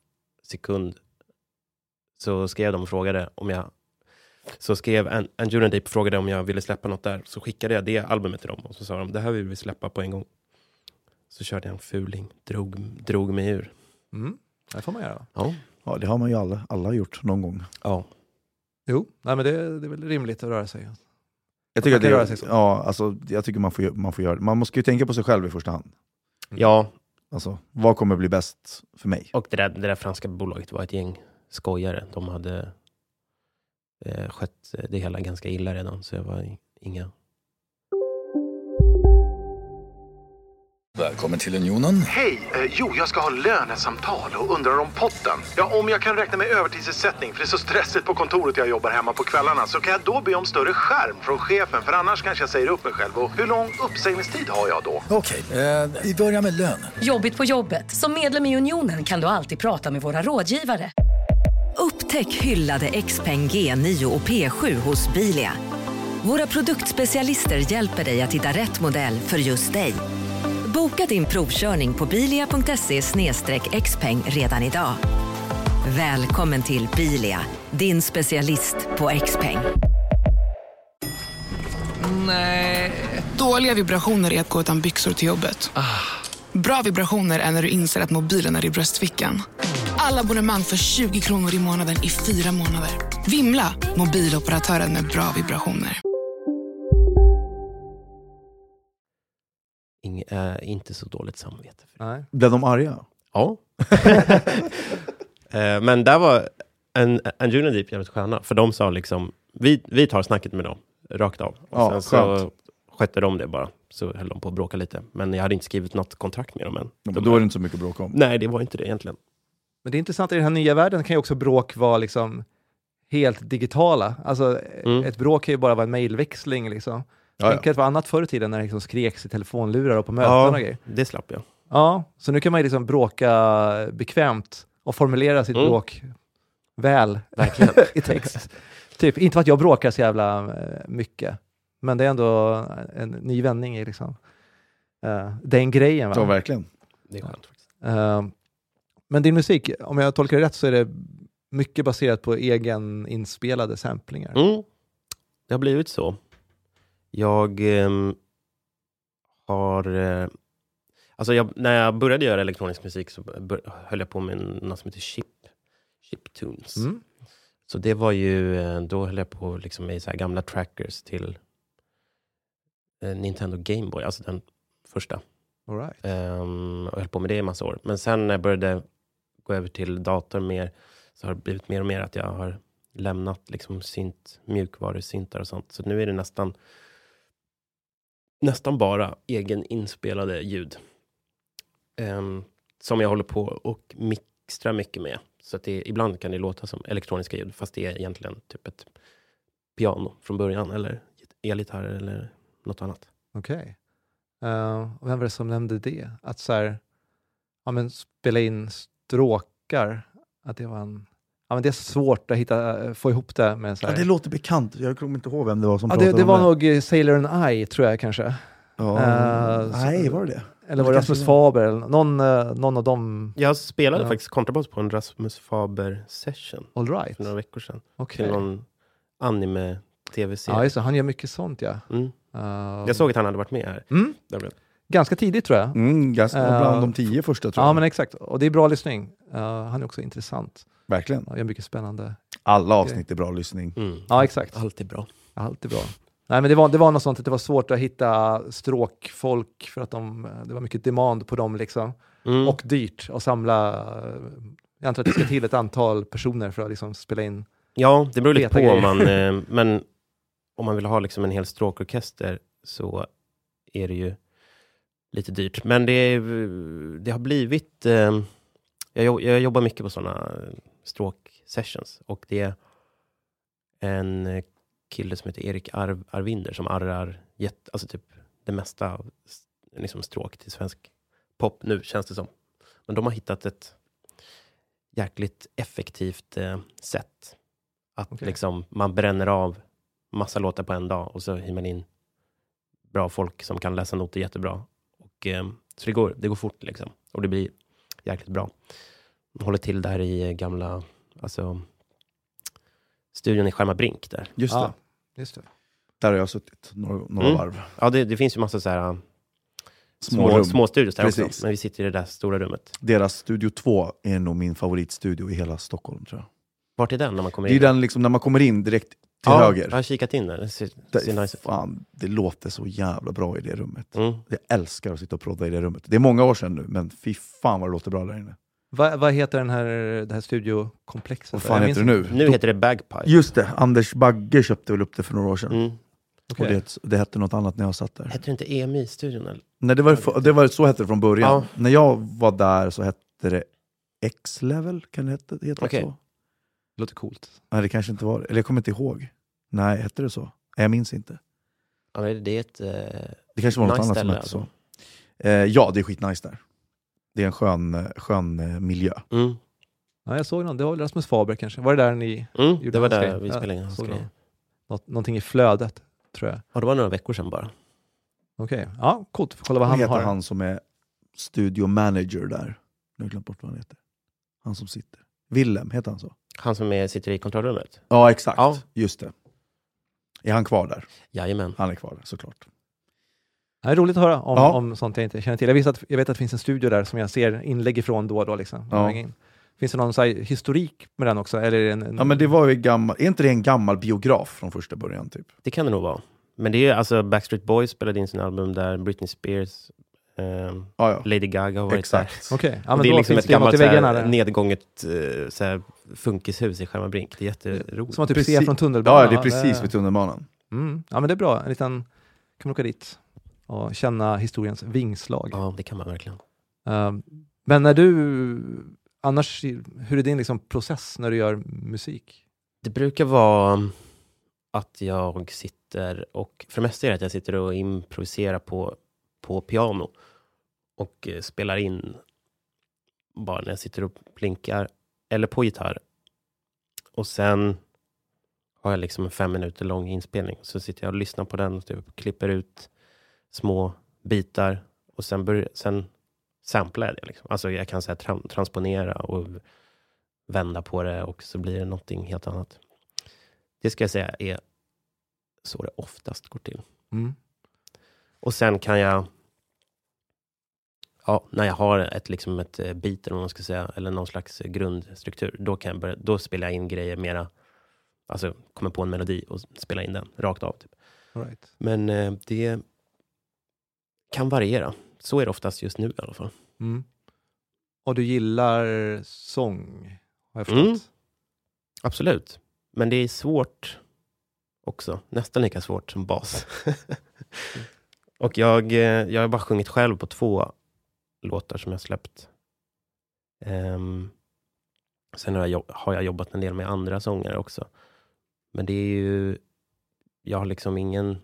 sekund så skrev de och frågade om jag så skrev en, en Julian Deep frågade om jag ville släppa något där, så skickade jag det albumet till dem och så sa de, det här vill vi släppa på en gång. Så körde jag en fuling, drog, drog mig ur. Mm. Det får man göra. Ja. Ja, det har man ju alla, alla gjort någon gång. Ja. Jo, nej, men det, det är väl rimligt att röra sig. Jag tycker, att det, röra sig så. ja, alltså, jag tycker man får, man får göra det. Man måste ju tänka på sig själv i första hand. Mm. Ja. Alltså, vad kommer bli bäst för mig? Och det där, det där franska bolaget var ett gäng skojare. De hade eh, skött det hela ganska illa redan, så jag var inga... Välkommen till Unionen. Hej! Eh, jo, jag ska ha lönesamtal och undrar om potten. Ja, om jag kan räkna med övertidsersättning för det är så stressigt på kontoret jag jobbar hemma på kvällarna, så kan jag då be om större skärm från chefen, för annars kanske jag säger upp mig själv. Och hur lång uppsägningstid har jag då? Okej, eh, vi börjar med lön. Jobbigt på jobbet. Som medlem i Unionen kan du alltid prata med våra rådgivare. Upptäck hyllade Xpeng G nio och P sju hos Bilia. Våra produktspecialister hjälper dig att hitta rätt modell för just dig. Boka din provkörning på bilia punkt se slash xpeng redan idag. Välkommen till Bilia, din specialist på Xpeng. Nej. Dåliga vibrationer är att gå utan byxor till jobbet. Ah. Bra vibrationer är när du inser att mobilen är i bröstfickan. Alla abonnemang för tjugo kronor i månaden i fyra månader. Vimla, mobiloperatören med bra vibrationer. Ing, äh, inte så dåligt samvete. Nej. Blev de arga? Ja. eh, men där var en, en Julian Deep jävligt sköna. För de sa liksom, vi, vi tar snacket med dem rakt av. Och ja, sen så skötte de det bara. Så höll de på att bråka lite. Men jag hade inte skrivit något kontrakt med dem än. Ja, då är det inte så mycket bråk om. Nej, det var inte det egentligen. Men det är intressant, i den här nya världen kan ju också bråk vara liksom helt digitala. Alltså mm. ett bråk kan ju bara vara en mejlväxling liksom. Ja, ja. Det var annat förr i tiden när det liksom skreks i telefonlurar och på möten ja, och grejer. Det slapp jag. Ja, så nu kan man ju liksom bråka bekvämt och formulera sitt mm. bråk väl i text. Typ, inte för att jag bråkar så jävla mycket, men det är ändå en ny vändning i liksom uh, den grejen. Va? Ja, verkligen. Det är skönt faktiskt. Uh, men din musik, om jag tolkar det rätt, så är det mycket baserat på egen inspelade samplingar. Mm. Det har blivit så. Jag eh, har... Eh, alltså jag, när jag började göra elektronisk musik så bör, höll jag på med något som heter chip, chiptunes. Mm. Så det var ju... Eh, då höll jag på liksom med så här gamla trackers till eh, Nintendo Game Boy. Alltså den första. All right. Um, och höll på med det i massa år. Men sen när jag började gå över till dator mer, så har det blivit mer och mer att jag har lämnat liksom synt, mjukvarusyntar och sånt. Så nu är det nästan nästan bara egen inspelade ljud. Um, som jag håller på och mixtrar mycket med. Så att det, ibland kan det låta som elektroniska ljud, fast det är egentligen typ ett piano från början, eller elgitarr eller något annat. Okej. Okay. Uh, vem var det som nämnde det? Att så här, ja, men spela in stråkar, att det var en... Ja, men det är svårt att hitta, få ihop det med så här... Ja, det låter bekant. Jag kommer inte ihåg vem det var som ja, pratade det, det om var det. nog Sailor and I, tror jag kanske. Ja, uh, nej, var det det? Eller var det Rasmus var... Faber? Eller någon, uh, någon av dem... Jag spelade ja. faktiskt kontrabas på en Rasmus Faber-session. All right. För några veckor sedan. Okay. Till någon anime-tv-serie. Ja, just det. Han gör mycket sånt, ja. Mm. Uh... Jag såg att han hade varit med här. Mm. Ganska tidigt, tror jag. Mm, ganska, uh, bland de tio första, tror jag. Ja, men exakt. Och det är bra lyssning. Uh, han är också intressant. Verkligen. Ja, gör mycket spännande. Alla avsnitt är bra lyssning. Mm. Ja, exakt. Allt är bra. Allt är bra. Nej, men det var, det var något sånt att det var svårt att hitta stråkfolk för att de, det var mycket demand på dem liksom. Mm. Och dyrt att samla. Jag antar att det ska till ett antal personer för att liksom spela in. Ja, det beror lite på grejer. om man, eh, men om man vill ha liksom en hel stråkorkester så är det ju lite dyrt. Men det, det har blivit... Eh, jag, jag jobbar mycket på sådana stråk-sessions. Och det är en kille som heter Erik Arv, Arvinder som arrar jätt, alltså typ det mesta av liksom stråk till svensk pop nu, känns det som. Men de har hittat ett jäkligt effektivt eh, sätt. Att okay. liksom, man bränner av massa låtar på en dag och så hyr man in bra folk som kan läsa noter jättebra. Och, eh, så det går, det går fort liksom. Och det blir jäkligt bra. håller till där i gamla, alltså studion i Skärmarbrink där. Just det. Ja, just det. Där har jag suttit några, några Mm. varv. Ja, det, det finns ju massa så här Små små, rum. små studios där Precis. också. Men vi sitter i det där stora rummet. Deras studio två är nog min favoritstudio i hela Stockholm, tror jag. Vart är den när man kommer Det är in? den liksom när man kommer in direkt till ja, höger. jag har kikat in där. Det ser, Det, ser nice ut. fan, det låter så jävla bra i det rummet. Mm. Jag älskar att sitta och prodda i det rummet. Det är många år sedan nu, men fy fan vad det låter bra där inne. Va, vad heter den här, det här studiokomplexet? Vad fan Jag heter det minns nu? Nu heter det Bagpipe. Just det, Anders Bagge köpte väl upp det för några år sedan. Mm. Okej. Och det, det hette något annat när jag satt där. Heter det inte E M I-studion? Eller? Nej, det var, det var så hette det från början. Ja. När jag var där så hette det X-level, kan det heta, det heta Okej. så? Det låter coolt. Nej, det kanske inte var, eller jag kommer inte ihåg. Nej, hette det så? Nej, jag minns inte. Ja, det är ett... Eh, Det kanske var något nice annat som ställe, hette alltså. så. Eh, ja, det är skitnice där. Det är en skön, skön eh, miljö. Mm. Ja, jag såg någon, det var Rasmus Faber kanske. Var det där ni Mm, gjorde det var hans där grej? vi Ja, spelade in hans såg grejer. någon- Något, någonting i flödet, tror jag. Ja, det var några veckor sedan bara. Okej, ja, coolt. Får kolla vad Vad han heter har. han som är studio manager där? Nu har jag glömt bort vad han heter. Han som sitter. Willem, heter han så? Han som är, sitter i kontrollrummet. Ja, exakt. Ja. Just det. Är han kvar där? Jajamän. Han är kvar där, såklart. Det är roligt att höra om, Ja. om sånt jag inte känner till. Jag vet, att, jag vet att det finns en studio där som jag ser inlägg ifrån då och då. Liksom. Ja. In. Finns det någon så här, historik med den också? Eller är det en, en... Ja, men det var ju gammal, är inte det en gammal biograf från första början typ? Det kan det nog vara. Men det är ju alltså Backstreet Boys spelade in sin album där, Britney Spears, ehm, Ja, ja. Lady Gaga har varit Exakt. där. Okej, ja, Och men det är då liksom finns ett det något gammalt i så väggarna här, där. nedgånget eh, så här, funkishus i Skärmarbrink. Det är jätteroligt. Som man typ Precis. ser från tunnelbanan. Ja, det är va? precis vid tunnelbanan. Mm. Ja, men det är bra. En liten, kan man åka dit och känna historiens vingslag. Ja, det kan man verkligen. Um, men när du, annars, hur är din liksom process när du gör musik? Det brukar vara att jag sitter och, för det mesta är det att jag sitter och improviserar på, på piano och eh, spelar in bara när jag sitter och plinkar eller på gitarr. Och sen har jag liksom en fem minuter lång inspelning. Så sitter jag och lyssnar på den och typ klipper ut små bitar och sen, bör, sen samplar jag det. Liksom. Alltså jag kan så här, tra- transponera och vända på det och så blir det någonting helt annat. Det ska jag säga är så det oftast går till. Mm. Och sen kan jag, ja, när jag har ett, liksom ett beat eller vad man ska säga, eller någon slags grundstruktur, då, kan jag börja, då spelar jag in grejer mera, alltså kommer på en melodi och spelar in den rakt av. Typ. All right. Men eh, det kan variera. Så är det oftast just nu i alla fall. Mm. Och du gillar sång, har jag förstått. Mm. Absolut. Men det är svårt också. Nästan lika svårt som bas. Och jag, eh, jag har bara sjungit själv på två låtar som jag släppt. Um, sen har jag, jobb- har jag jobbat en del med andra sångare också. Men det är ju, jag har liksom ingen,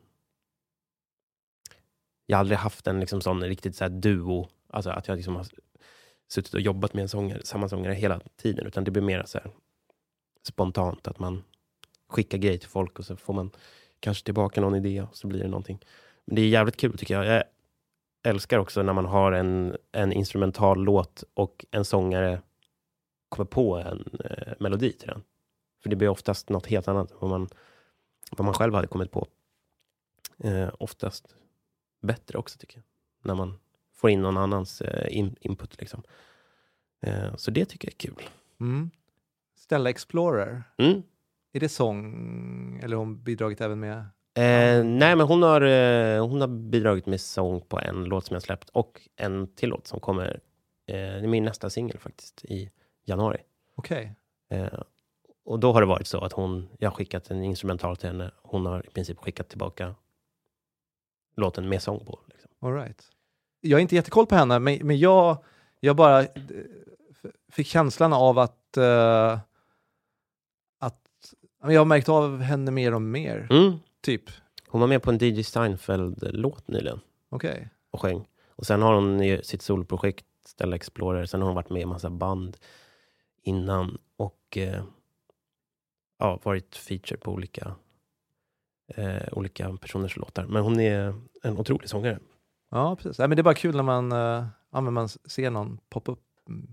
jag har aldrig haft en liksom sån riktigt så här duo, alltså att jag liksom har suttit och jobbat med en sångare, samma sångare hela tiden, utan det blir mer så här spontant att man skickar grejer till folk och så får man kanske tillbaka någon idé och så blir det någonting. Men det är jävligt kul tycker jag. Jag älskar också när man har en, en instrumental låt och en sångare kommer på en eh, melodi till den. För det blir oftast något helt annat än vad man, vad man själv hade kommit på. Eh, oftast bättre också tycker jag. När man får in någon annans eh, in, input liksom. Eh, så det tycker jag är kul. Mm. Stella Explorer. Mm. Är det sång eller har hon bidragit även med? Eh, nej, men hon har, eh, hon har bidragit med sång på en låt som jag släppt och en till låt som kommer, eh, det är min nästa singel faktiskt i januari. Okej. Eh, och då har det varit så att hon, jag har skickat en instrumental till henne, hon har i princip skickat tillbaka låten med sång på. Liksom. All right. Jag är inte jättekoll på henne, men, men jag, jag bara eh, f- fick känslan av att, eh, att jag har märkt av henne mer och mer. Mm. Typ. Hon var med på en D J Steinfeld-låt nyligen. Okej. Och sjöng. Och sen har hon ju sitt solprojekt Stella Explorer. Sen har hon varit med i en massa band innan. Och eh, ja, varit feature på olika, eh, olika personers låtar. Men hon är en otrolig sångare. Ja, precis. Nej, men det är bara kul när man, uh, ja, men man ser någon poppa upp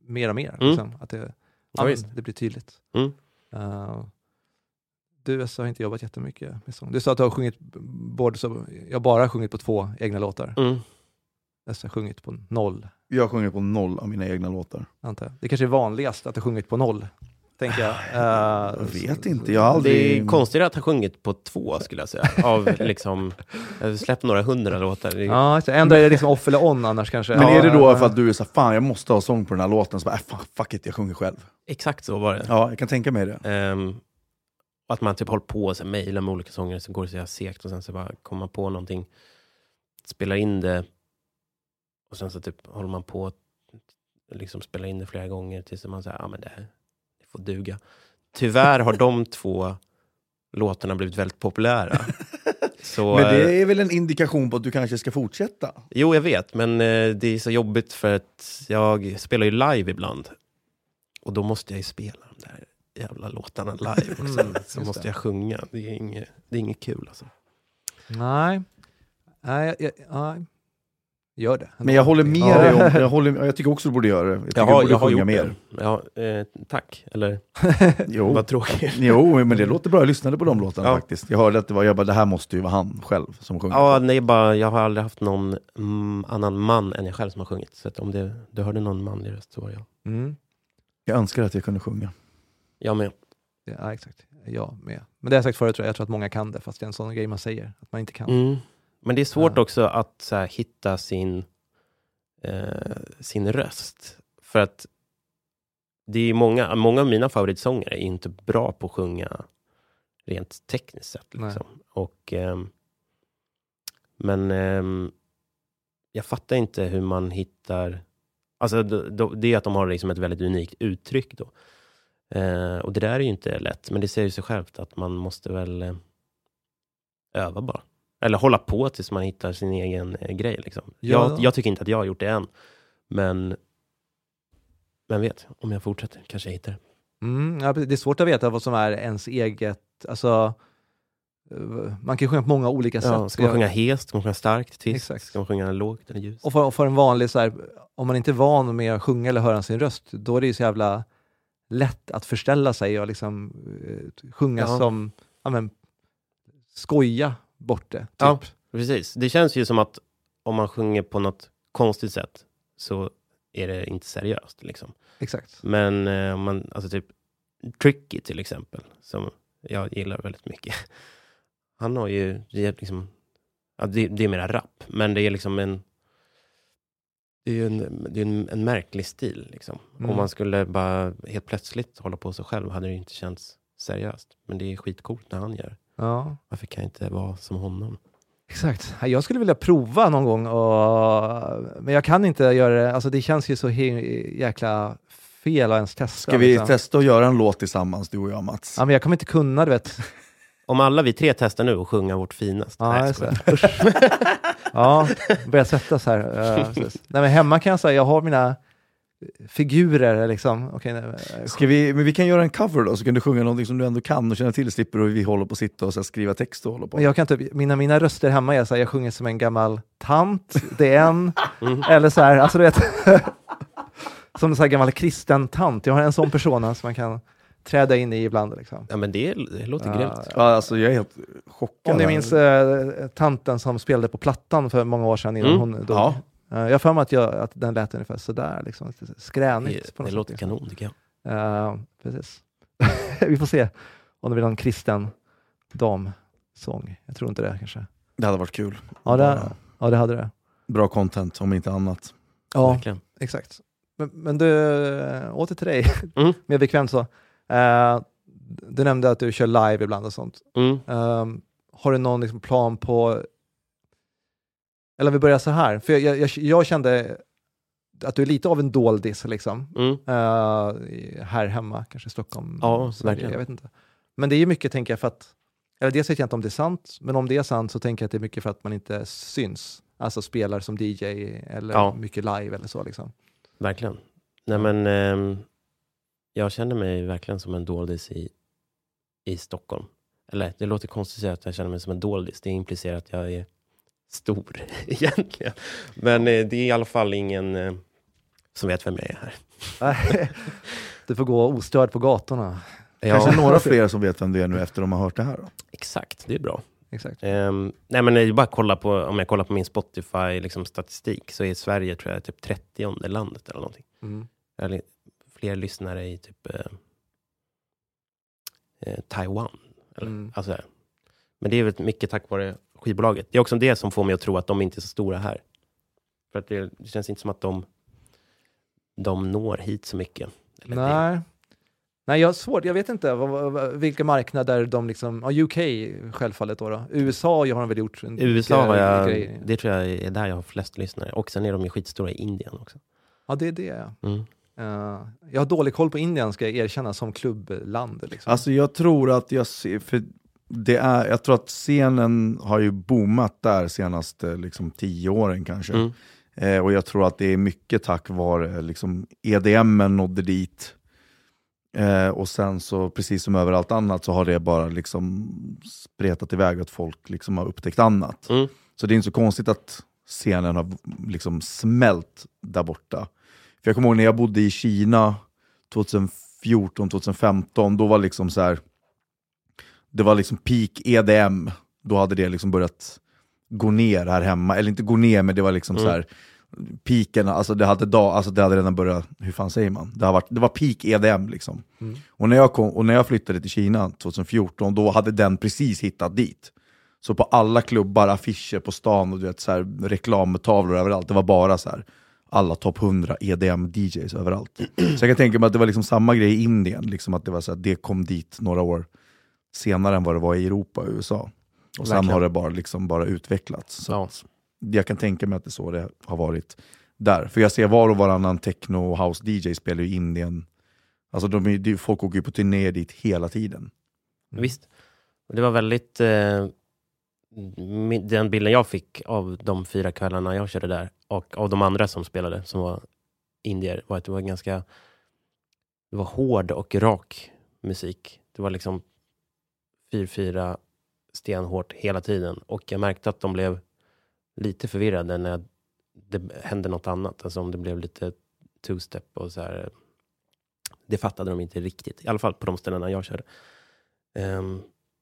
mer och mer. Mm. Liksom. Att det, Ja, ja, det blir tydligt. Mm. Uh, du har inte jobbat jättemycket med sång. Du sa att du har sjungit både så, jag bara har sjungit på två egna låtar. Mm. Jag har sjungit på noll. Jag har sjungit på noll av mina egna låtar. Antar. Det kanske är vanligast att du har sjungit på noll. Tänker jag. Uh, jag vet inte. Jag har aldrig... Det är konstigt att ha sjungit på två, skulle jag säga. Av liksom, jag har släppt några hundra låtar. Det är... Ja, ändå är det liksom off eller on annars kanske. Men ja, är det då för att du är så fan, jag måste ha sång på den här låten, så bara, äh, fuck it, jag sjunger själv. Exakt så var det. Ja, jag kan tänka mig det. Um, att man typ håller på och mejlar med olika sånger, så går det så här segt och sen så bara kommer man på någonting, spelar in det och sen så typ håller man på liksom spela in det flera gånger tills man säger, ja ah, men det här det får duga. Tyvärr har de två låtarna blivit väldigt populära. Så, men det är väl en indikation på att du kanske ska fortsätta? Jo, jag vet, men eh, det är så jobbigt för att jag spelar ju live ibland. Och då måste jag ju spela de där jävla låtarna live också. Mm, så måste det. jag sjunga. Det är inget, det är inget kul alltså. Nej. Nej, jag, jag, gör det. Men jag håller med ja. dig om, jag, håller, jag tycker också du borde göra det. Jag tycker jag har, du borde jag har sjunga gjort mer. Det. Ja, eh, tack. Eller, jo. vad tråkigt. Jo, men det låter bra. Jag lyssnade på de låtarna ja. faktiskt. Jag hörde att det var, jag bara, det här måste ju vara han själv som sjunger. Ja, nej, bara, jag har aldrig haft någon mm, annan man än jag själv som har sjungit. Så att om det, du hörde någon manlig röst så var jag. Mm. Jag önskar att jag kunde sjunga. Jag med. Ja, exakt. Jag med. Men det har jag sagt förut, tror jag. Jag tror att många kan det, fast det är en sån grej man säger att man inte kan. Mm. Men det är svårt ja. också att så här, hitta sin eh, sin röst. För att det är många, många av mina favoritsångare är inte bra på att sjunga rent tekniskt sett. Liksom. Och, eh, men eh, jag fattar inte hur man hittar... Alltså då, då, det är att de har liksom ett väldigt unikt uttryck då. Eh, och det där är ju inte lätt, men det säger ju sig självt att man måste väl eh, öva bara. Eller hålla på tills man hittar sin egen eh, grej. Liksom. Ja. Jag, jag tycker inte att jag har gjort det än. Men men vet, om jag fortsätter kanske jag hittar det. Mm, ja, det är svårt att veta vad som är ens eget... Alltså, man kan sjunga på många olika sätt. Ja, ska man sjunga hest, ska man sjunga starkt, twist, Exakt. ska man sjunga lågt eller ljust? Och för, för en vanlig så här, om man inte är van med att sjunga eller höra sin röst, då är det ju så jävla lätt att förställa sig och liksom uh, sjunga ja. som, ja men, skoja bort det. Typ. Ja, precis. Det känns ju som att om man sjunger på något konstigt sätt så är det inte seriöst liksom. Exakt. Men eh, om man, alltså typ Tricky till exempel, som jag gillar väldigt mycket. Han har ju, det är liksom, ja, det, det är mera rap, men det är liksom en det är ju en, det är en, en märklig stil liksom. Mm. Om man skulle bara helt plötsligt hålla på sig själv hade det inte känts seriöst. Men det är skitcoolt när han gör. Ja. Varför kan jag inte vara som honom? Exakt. Jag skulle vilja prova någon gång, och, men jag kan inte göra det. Alltså det känns ju så he- jäkla fel att ens testa. Ska vi liksom. testa att göra en låt tillsammans, du och jag, Mats? Ja, men jag kommer inte kunna, du vet. Om alla vi tre testar nu och sjunga vårt finaste. Ja, Nej, just det. Ja, börja sätta så här. Uh, nej, men hemma kan jag säga, jag har mina figurer liksom. Okay, nej, Ska vi, men vi kan göra en cover då, så kan du sjunga någonting som du ändå kan och känna till, slipper och vi håller på att sitta och så här, skriva text och hålla på. Men jag kan typ, mina, mina röster hemma är så här, jag sjunger som en gammal tant, det är en, mm. eller så här, alltså du vet, som en så här gammal kristen tant. Jag har en sån persona som man kan träda in i ibland liksom. Ja, men det, det låter ja, grymt. Ja, alltså jag är helt chockad. Om ni minns äh, tanten som spelade på Plattan för många år sedan innan mm. hon dog. Ja. Uh, jag har för mig att, jag, att den lät ungefär sådär, liksom, skränigt. Det, på något det låter sätt, kanon, tycker jag. Uh, precis. Vi får se om det blir någon kristen damsång. Jag tror inte det kanske. Det hade varit kul. Ja, det, ja, det hade det. Bra content, om inte annat. Ja, verkligen. Exakt. Men, men du, åter till dig. Mm. Mer bekvämt så. Uh, du nämnde att du kör live ibland och sånt. Mm. Um, har du någon liksom plan på... Eller vi börjar så här. För jag, jag, jag kände att du är lite av en doldis liksom. Mm. Uh, här hemma, kanske i Stockholm. Ja, Sverige, verkligen. jag vet inte. Men det är ju mycket, tänker jag, för att... Eller dels vet jag inte om det är sant, men om det är sant så tänker jag att det är mycket för att man inte syns. Alltså spelar som D J eller ja. mycket live eller så liksom. Verkligen. Nej, men eh, jag känner mig verkligen som en doldis i, i Stockholm. Eller det låter konstigt att säga att jag känner mig som en doldis. Det implicerar att jag är stor egentligen. Men eh, det är i alla fall ingen eh, som vet vem jag är här. Du får gå ostörd på gatorna. Ja. Kanske några fler som vet vem det är nu efter de har hört det här då? Exakt, det är bra. Exakt. Um, nej men jag bara kolla på, om jag kollar på min Spotify liksom, statistik, så är Sverige tror jag typ trettionde landet eller någonting. Mm. Eller fler lyssnare i typ eh, eh, Taiwan. Eller, Mm. alltså, men det är väl mycket tack vare skivbolaget. Det är också det som får mig att tro att de inte är så stora här. För att det, det känns inte som att de de når hit så mycket. Eller Nej. Det. Nej, jag har svårt. Jag vet inte vad, vad, vilka marknader de liksom... Ja, U K självfallet då. då. U S A har de väl gjort en U S A har jag, grejer. det tror jag är där jag har flest lyssnare. Och sen är de ju skitstora i Indien också. Ja, det är det. Mm. Uh, jag har dålig koll på Indien, ska jag erkänna, som klubbland. Liksom. Alltså jag tror att jag ser... För det är, jag tror att scenen har ju boomat där senaste liksom, tio åren kanske. Mm. Eh, och jag tror att det är mycket tack vare liksom, E D M-en nådde dit. Eh, och sen så, precis som överallt annat, så har det bara liksom spretat iväg att folk liksom har upptäckt annat. Mm. Så det är inte så konstigt att scenen har liksom smält där borta. För jag kommer ihåg när jag bodde i Kina tjugohundrafjorton tjugohundrafemton, då var liksom så här, det var liksom peak E D M. Då hade det liksom börjat gå ner här hemma. Eller inte gå ner, men det var liksom mm. så här peaken, alltså det hade dag, alltså det hade redan börjat, hur fan säger man? Det har varit, det var peak E D M liksom. Mm. Och när jag kom, och när jag flyttade till Kina tjugohundrafjorton, då hade den precis hittat dit. Så på alla klubbar, affischer på stan och du vet så här reklamtavlor överallt, det var bara så här alla topp hundra E D M-D Js överallt. Så jag kan tänka mig att det var liksom samma grej i Indien, liksom att det var så här, det kom dit några år senare än vad det var i Europa och U S A. Och sen Verkligen. har det bara liksom bara utvecklats. Så Ja. jag kan tänka mig att det är så det har varit där. För jag ser var och varannan techno och house D J spelar i Indien. Alltså de är, folk åker ju på turné dit hela tiden. Mm. Visst. Och det var väldigt eh, den bilden jag fick av de fyra kvällarna jag körde där och av de andra som spelade som var indier var att det var ganska det var hård och rak musik. Det var liksom fyra fyra stenhårt hela tiden och jag märkte att de blev lite förvirrade när det hände något annat. Alltså om det blev lite two-step och så här. Det fattade de inte riktigt. I alla fall på de ställena jag körde. Um,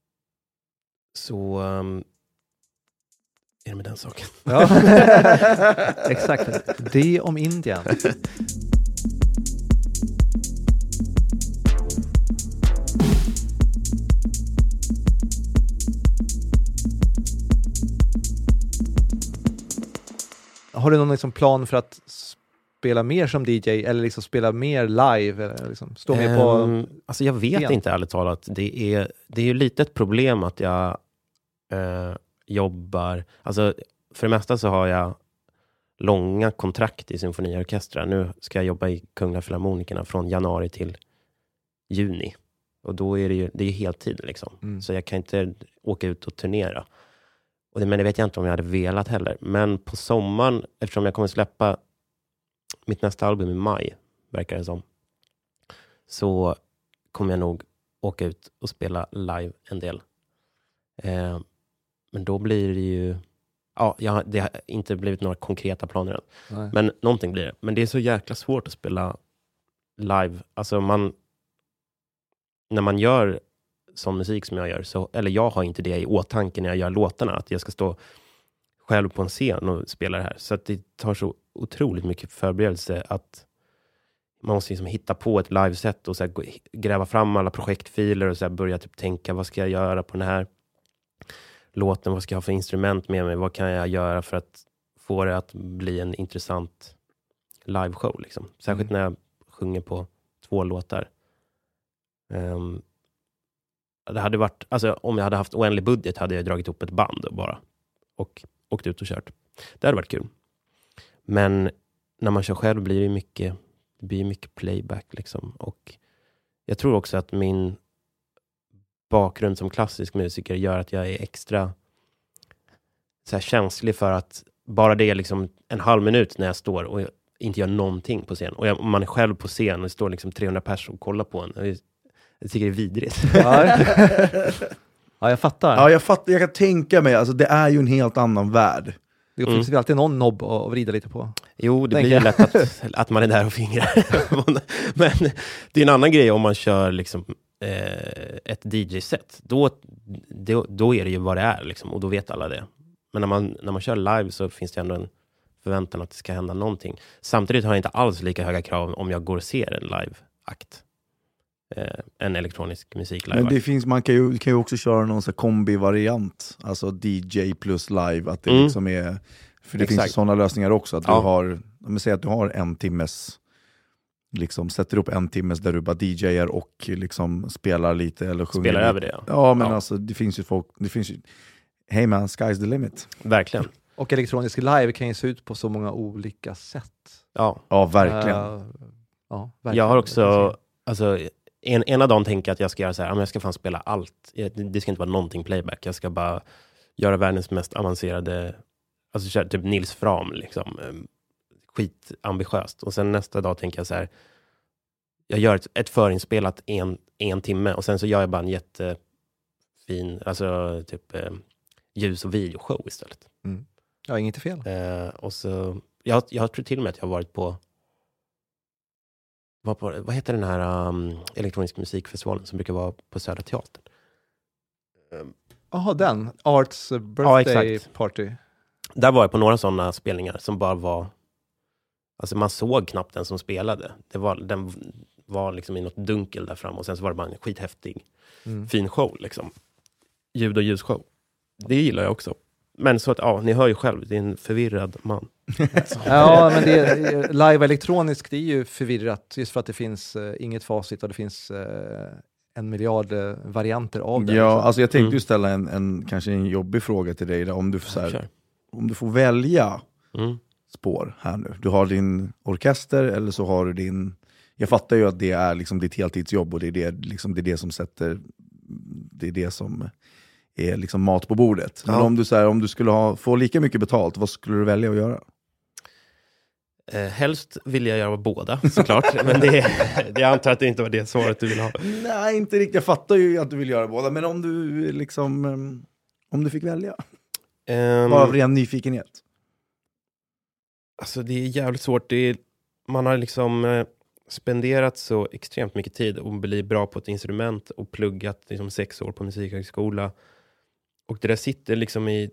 så um, är det med den saken. Ja. Exakt. Det om Indien. Har du någon liksom plan för att spela mer som D J eller liksom spela mer live eller liksom stå med på um, alltså jag vet scen? Inte ärligt talat. Det är det är ju lite ett problem att jag uh, jobbar, alltså för det mesta så har jag långa kontrakt i symfoniorkestrar. Nu ska jag jobba i Kungliga Filharmonikerna från januari till juni. Och då är det ju det är heltid liksom. Mm. Så jag kan inte åka ut och turnera. Och det, men det vet jag inte om jag hade velat heller. Men på sommaren, eftersom jag kommer släppa mitt nästa album i maj, verkar det som, så kommer jag nog åka ut och spela live en del. Eh, men då blir det ju... Ja, jag, det har inte blivit några konkreta planer än. Nej. Men någonting blir det. Men det är så jäkla svårt att spela live. Alltså man... När man gör sån musik som jag gör, så, eller jag har inte det i åtanke när jag gör låtarna, att jag ska stå själv på en scen och spela det här. Så att det tar så otroligt mycket förberedelse att man måste liksom hitta på ett liveset och så här gräva fram alla projektfiler och så här börja typ tänka, vad ska jag göra på den här låten, vad ska jag ha för instrument med mig, vad kan jag göra för att få det att bli en intressant liveshow liksom. Särskilt mm. när jag sjunger på två låtar. Um, det hade varit, alltså om jag hade haft oändlig budget hade jag dragit upp ett band och bara och åkt ut och kört. Det hade varit kul. Men när man kör själv blir det mycket det blir mycket playback liksom. Och jag tror också att min bakgrund som klassisk musiker gör att jag är extra så här känslig för att bara det är liksom en halv minut när jag står och jag inte gör någonting på scen. Och jag, man är själv på scen och det står liksom trehundra personer och kollar på en. Jag, jag tycker det är vidrigt. Ja, ja jag fattar. Ja, jag fattar. Jag kan tänka mig, alltså det är ju en helt annan värld. Det mm. finns väl alltid någon knobb att vrida lite på. Jo, det blir ju lätt att, att man är där och fingrar. Men det är en annan grej om man kör liksom, eh, ett D J-set. Då, då, då är det ju vad det är liksom, och då vet alla det. Men när man, när man kör live så finns det ändå en förväntan att det ska hända någonting. Samtidigt har jag inte alls lika höga krav om jag går och ser en live-akt. Eh, en elektronisk musik live. Men det finns, man kan ju, kan ju också köra någon sån här kombi-variant. Alltså D J plus live. Att det mm. liksom är... För det Exakt. finns sådana lösningar också. Att ja. du har... Om säger att du har en timmes... Liksom sätter upp en timmes där du bara D J:ar och liksom spelar lite eller sjunger. Spelar över det, ja. Ja, men ja. alltså det finns ju folk... Det finns ju... Hey man, sky's the limit. Verkligen. Och elektronisk live kan ju se ut på så många olika sätt. Ja, ja verkligen. Uh, ja, verkligen. Jag har också... Alltså, en, ena dagen tänker jag att jag ska göra så här, jag ska fan spela allt. Det ska inte vara någonting playback. Jag ska bara göra världens mest avancerade, alltså köra typ Nils Fram liksom. Skitambitiöst. Och sen nästa dag tänker jag så här, jag gör ett, ett förinspelat en, en timme och sen så gör jag bara en jättefin, alltså typ eh, ljus- och videoshow istället. Mm. Ja, inget fel. Eh, och så, jag, jag tror till och med att jag har varit på Var på, vad heter den här um, elektronisk musikfestivalen som brukar vara på Södra Teatern? Jaha, um, den. Arts Birthday ja, Party. Där var jag på några sådana spelningar som bara var... Alltså man såg knappt den som spelade. Det var, den var liksom i något dunkel där fram och sen så var det bara en skithäftig mm. fin show liksom. Ljud- och ljusshow. Det gillar jag också. Men så att, ja, ni hör ju själv, det är en förvirrad man. Ja, men det är, live elektroniskt det är ju förvirrat just för att det finns uh, inget facit och det finns uh, en miljard uh, varianter av det. Ja, liksom. Alltså jag tänkte mm. ju ställa en, en kanske en jobbig fråga till dig där, om du, så här, om du får välja mm. spår här nu. Du har din orkester eller så har du din... Jag fattar ju att det är liksom ditt heltidsjobb och det är det, liksom, det, är det som sätter... Det är det som... är liksom mat på bordet. Men ja. om du så här, om du skulle ha, få lika mycket betalt, vad skulle du välja att göra? Eh, helst vill jag göra båda, såklart. Men det, det, jag antar att det inte var det svaret du vill ha. Nej, inte riktigt. Jag fattar ju att du vill göra båda. Men om du liksom, um, om du fick välja? Um, Bara av ren nyfikenhet. Alltså det är jävligt svårt. Det är, man har liksom eh, spenderat så extremt mycket tid och bli bra på ett instrument och pluggat liksom sex år på musikhögskola. Och det där sitter liksom i,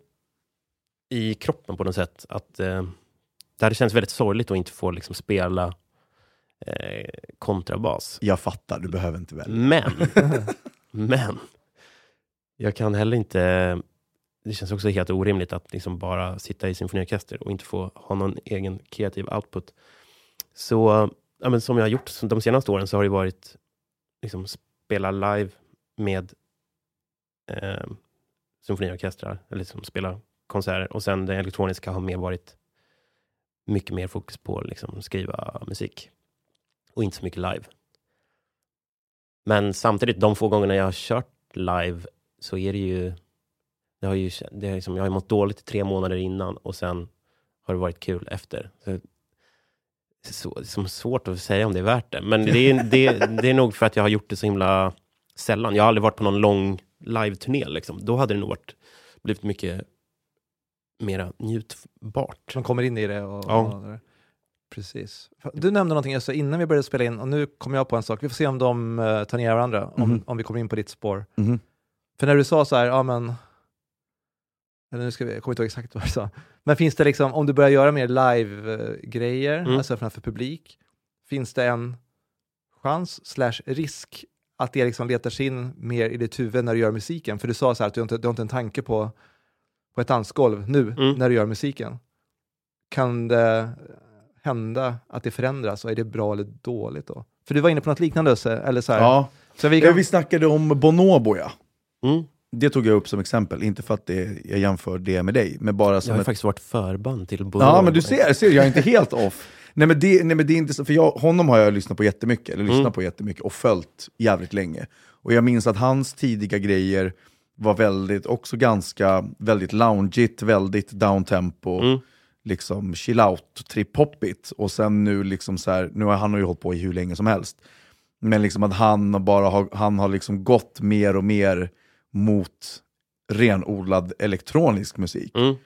i kroppen på något sätt. Att eh, det hade känts väldigt sorgligt att inte få liksom spela eh, kontrabas. Jag fattar, du behöver inte välja. Men, men jag kan heller inte... Det känns också helt orimligt att liksom bara sitta i symfoniorkester och inte få ha någon egen kreativ output. Så ja, men som jag har gjort de senaste åren så har det varit liksom spela live med... Eh, symfoniorkestrar eller liksom spela konserter och sen det elektroniska har mer varit mycket mer fokus på liksom skriva musik och inte så mycket live. Men samtidigt de få gångerna jag har kört live så är det ju det har ju det är liksom, jag har mått dåligt i tre månader innan och sen har det varit kul efter. Så, så, det är svårt att säga om det är värt det, men det är, det, det är nog för att jag har gjort det så himla sällan. Jag har aldrig varit på någon lång live-turné liksom. Då hade det nog varit, blivit mycket mera njutbart. Man kommer in i det och, ja. och precis. Du nämnde någonting alltså, innan vi började spela in och nu kommer jag på en sak. Vi får se om de uh, tar ner varandra om, mm. om vi kommer in på ditt spår. Mm. För när du sa så här, ja men eller nu ska vi, jag kommer inte ihåg exakt vad du sa. Men finns det liksom, om du börjar göra mer live-grejer, mm. alltså framför publik, finns det en chans slash risk att det liksom letar sig in mer i ditt huvud när du gör musiken? För du sa så här att du inte, du har inte en tanke på, på ett dansgolv nu mm. när du gör musiken. Kan det hända att det förändras och är det bra eller dåligt då? För du var inne på något liknande eller så här. Ja, så vi, kan... ja, vi snackade om Bonobo, ja. Mm. Det tog jag upp som exempel, inte för att det, jag jämför det med dig, men bara som jag har ett... faktiskt varit förband till Bonobo. Ja, men du ser, ser jag är inte helt off. Nej men, det, nej men det är inte så, för jag, honom har jag lyssnat på jättemycket, eller lyssnat mm. på jättemycket och följt jävligt länge. Och jag minns att hans tidiga grejer var väldigt, också ganska, väldigt loungeigt, väldigt downtempo, mm. liksom chill out, trip-hoppigt. Och sen nu liksom så här, nu har han ju hållit på i hur länge som helst. Men liksom att han bara har, han har liksom gått mer och mer mot renodlad elektronisk musik. Mm.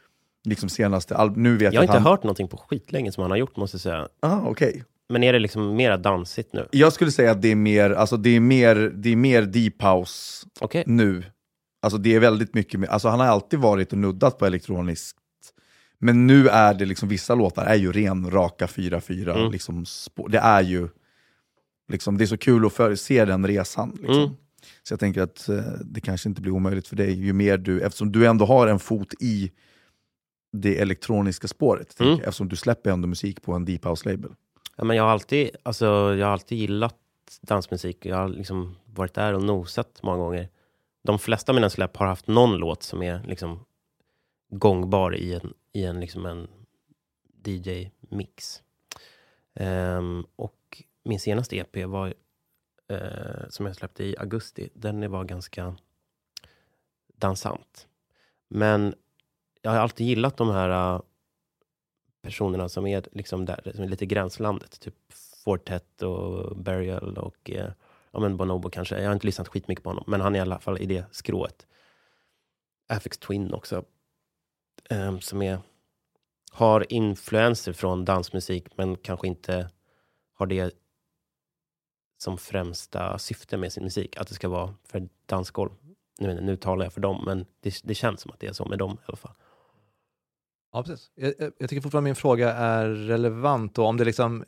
liksom senaste album. Nu vet jag har att inte han... hört någonting på skitlänge som han har gjort, måste jag säga. Ah, okej. Okay. Men är det liksom mer dansigt nu? Jag skulle säga att det är mer, alltså det är mer, det är mer deep house okay. nu. Alltså det är väldigt mycket mer, alltså han har alltid varit och nuddat på elektroniskt. Men nu är det liksom, vissa låtar är ju ren raka fyra fyra mm. liksom spår. Det är ju liksom, det är så kul att för, se den resan liksom. Mm. Så jag tänker att eh, det kanske inte blir omöjligt för dig ju mer du, eftersom du ändå har en fot i det elektroniska spåret, mm. jag, eftersom du släpper ändå musik på en deep house label. Ja, men jag har alltid, alltså jag har alltid gillat dansmusik. Jag har liksom varit där och nosat många gånger. De flesta av mina släpp har haft någon låt som är liksom gångbar i en, i en, liksom en D J-mix. Um, och min senaste E P var uh, som jag släppte i augusti. Den var ganska dansant. Men jag har alltid gillat de här uh, personerna som är liksom där, som är lite gränslandet. Typ Fortet och Burial och uh, ja, men Bonobo kanske. Jag har inte lyssnat skitmycket på honom. Men han är i alla fall i det skrået. Aphex Twin också. Um, som är, har influenser från dansmusik. Men kanske inte har det som främsta syfte med sin musik. Att det ska vara för dansgolv. Nu, nu talar jag för dem. Men det, det känns som att det är så med dem i alla fall. Ja, precis. Jag, jag, jag tycker fortfarande min fråga är relevant. Då, om det liksom...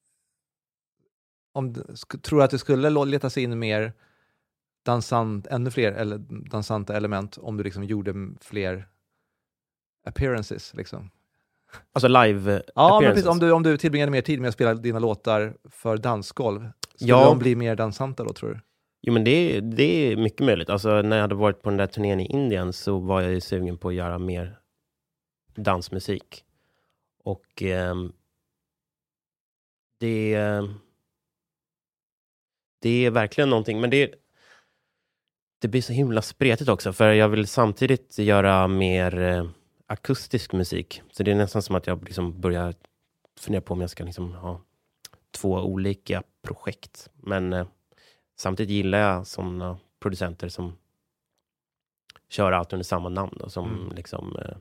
Om du tror att det skulle leta sig in mer dansant, ännu fler eller dansanta element om du liksom gjorde fler appearances liksom. Alltså live ja, men precis, om du om du tillbringade mer tid med att spela dina låtar för dansgolv, skulle ja. de bli mer dansanta då, tror du? Jo, men det, det är mycket möjligt. Alltså när jag hade varit på den där turnén i Indien så var jag ju sugen på att göra mer dansmusik. Och eh, det det är verkligen någonting, men det det blir så himla spretigt också, för jag vill samtidigt göra mer eh, akustisk musik. Så det är nästan som att jag liksom börjar fundera på om jag ska liksom ha två olika projekt. Men eh, samtidigt gillar jag sådana producenter som kör allt under samma namn och som mm. liksom eh,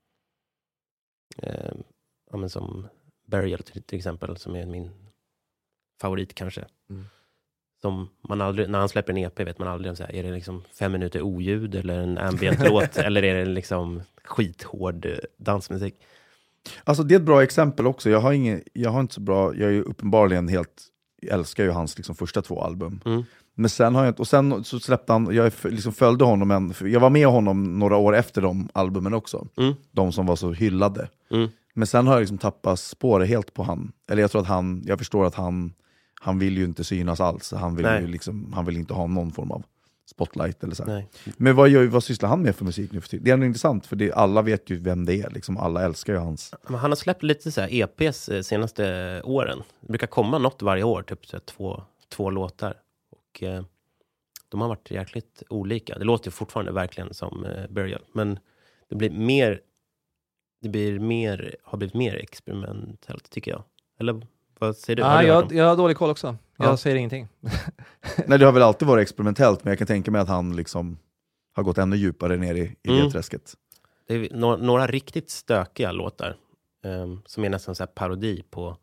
eh, ja, men som Burial till, till exempel, som är min favorit kanske. Mm. Som man aldrig, när han släpper en E P vet man aldrig om så här, är det liksom fem minuter oljud eller en ambient-låt eller är det liksom skithård dansmusik. Alltså det är ett bra exempel också. Jag har ingen, jag har inte så bra, jag är ju uppenbarligen helt, jag älskar ju hans liksom första två album. Mm. Men sen har jag och sen så släppte han, jag liksom följde honom en, jag var med honom några år efter de albumen också. Mm. De som var så hyllade. Mm. Men sen har jag liksom tappat spåret helt på han. Eller jag tror att han, jag förstår att han han vill ju inte synas alls. Han vill ju liksom, han vill inte ha någon form av spotlight eller så. Nej. Men vad gör vad sysslar han med för musik nu för tiden? Det är ändå intressant för det, alla vet ju vem det är liksom, alla älskar ju hans. Men han har släppt lite så här E P:s senaste åren. Det brukar komma något varje år, typ så här, två två låtar och eh, de har varit jäkligt olika. Det låter ju fortfarande verkligen som eh, Burial, men det blir mer det blir mer har blivit mer experimentellt tycker jag. Eller vad säger du? Ah, jag, jag har dålig koll också. Jag ja. säger ingenting. Nej, det har väl alltid varit experimentellt, men jag kan tänka mig att han liksom har gått ännu djupare ner i, i mm. träsket. Det är några, några riktigt stökiga låtar um, som är nästan så här parodi på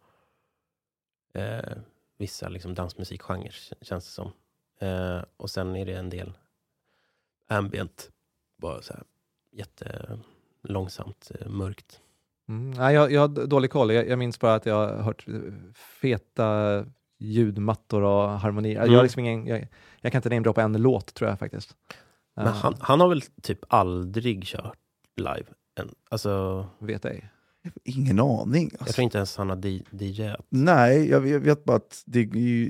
uh, vissa liksom dansmusikgenrer, känns det som. Uh, och sen är det en del ambient, bara så här jättelångsamt, uh, mörkt. Mm, nej, jag, jag har dålig koll. Jag, jag minns bara att jag har hört feta ljudmattor och harmoni. Mm. Jag, har liksom ingen, jag, jag kan inte nämna på en låt, tror jag faktiskt. Men uh. han, han har väl typ aldrig kört live? En, alltså, vet ej. Ingen aning. Alltså. Jag tror inte ens han har D J:at. Nej, jag, jag vet bara att det,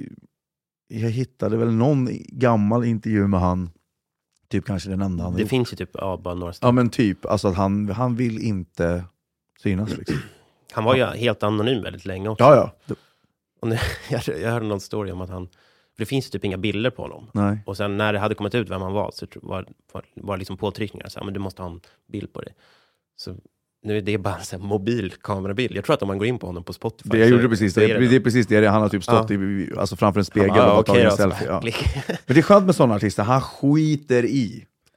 jag hittade väl någon gammal intervju med han. Typ kanske den enda han Det gjort. finns ju typ ja, bara några stycken. Ja, men typ. Alltså att han, han vill inte synas liksom. Han var ju ja. helt anonym väldigt länge också. Ja, ja. Och nu, jag, jag hörde någon story om att han... För det finns ju typ inga bilder på honom. Nej. Och sen när det hade kommit ut vem han var så var var, var liksom påtryckningar. Så här, men du måste ha en bild på dig. Så nu är det bara en sån här mobilkamerabild. Jag tror att om man går in på honom på Spotify... Det jag gjorde precis det. Det, det är precis det. Han har typ stått ja. i, alltså framför en spegel han, och okay, tagit en selfie. Ja. Men det är skönt med sådana artister. Han skiter i.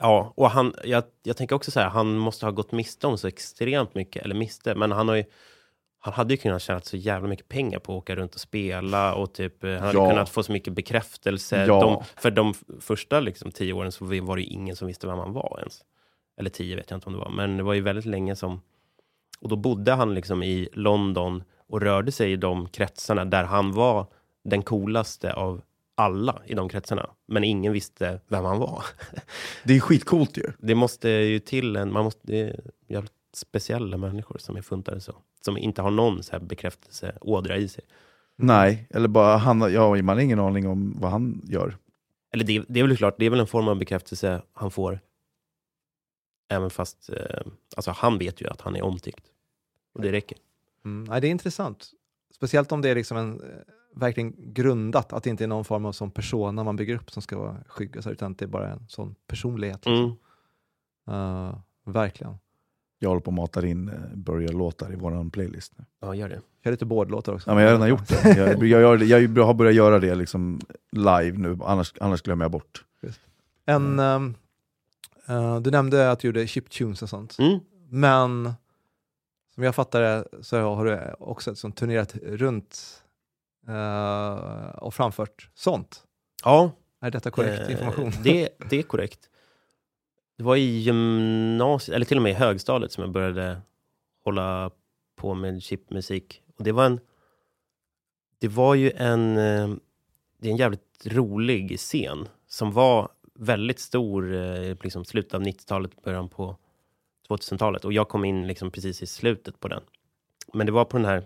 Ja, och han, jag, jag tänker också så här, han måste ha gått miste om så extremt mycket, eller miste, men han har ju, han hade ju kunnat tjäna så jävla mycket pengar på att åka runt och spela och typ, han hade ja. kunnat få så mycket bekräftelse. Ja. De, för de första liksom, tio åren så var det ju ingen som visste vem han var ens. Eller tio vet jag inte om det var, men det var ju väldigt länge som, och då bodde han liksom i London och rörde sig i de kretsarna där han var den coolaste av alla i de kretsarna. Men ingen visste vem han var. Det är skitcoolt ju. Det måste ju till en, man måste, det är jävligt speciella människor som är funtade så. Som inte har någon så här bekräftelse ådra i sig. Nej, eller bara han, ja, man har ingen aning om vad han gör. Eller det, det är väl klart, det är väl en form av bekräftelse han får. Även fast, eh, alltså han vet ju att han är omtyckt. Och det räcker. Mm, nej, det är intressant. Speciellt om det är liksom en, verkligen grundat, att det inte är någon form av sån persona man bygger upp som ska vara skygg, utan att det är bara en sån personlighet. Liksom. Mm. Uh, verkligen. Jag håller på att mata in uh, börjarlåtar i våran playlist nu. Ja, gör det. Kör lite bårdlåtar också. Ja, men jag har redan gjort det. Jag, jag, jag, jag har börjat göra det liksom live nu, annars, annars glömmer jag bort. Just. En, um, uh, du nämnde att du gjorde chiptunes och sånt. Mm. Men som jag fattar det så har du också som turnerat runt uh, och framfört sånt. Ja. Är detta korrekt eh, information? Det, det är korrekt. Det var i gymnasiet, eller till och med i högstadiet som jag började hålla på med chipmusik. Och det var en, det var ju en, det är en jävligt rolig scen som var väldigt stor, liksom slutet av nittiotalet, början på tvåtusentalet. Och jag kom in liksom precis i slutet på den. Men det var på den här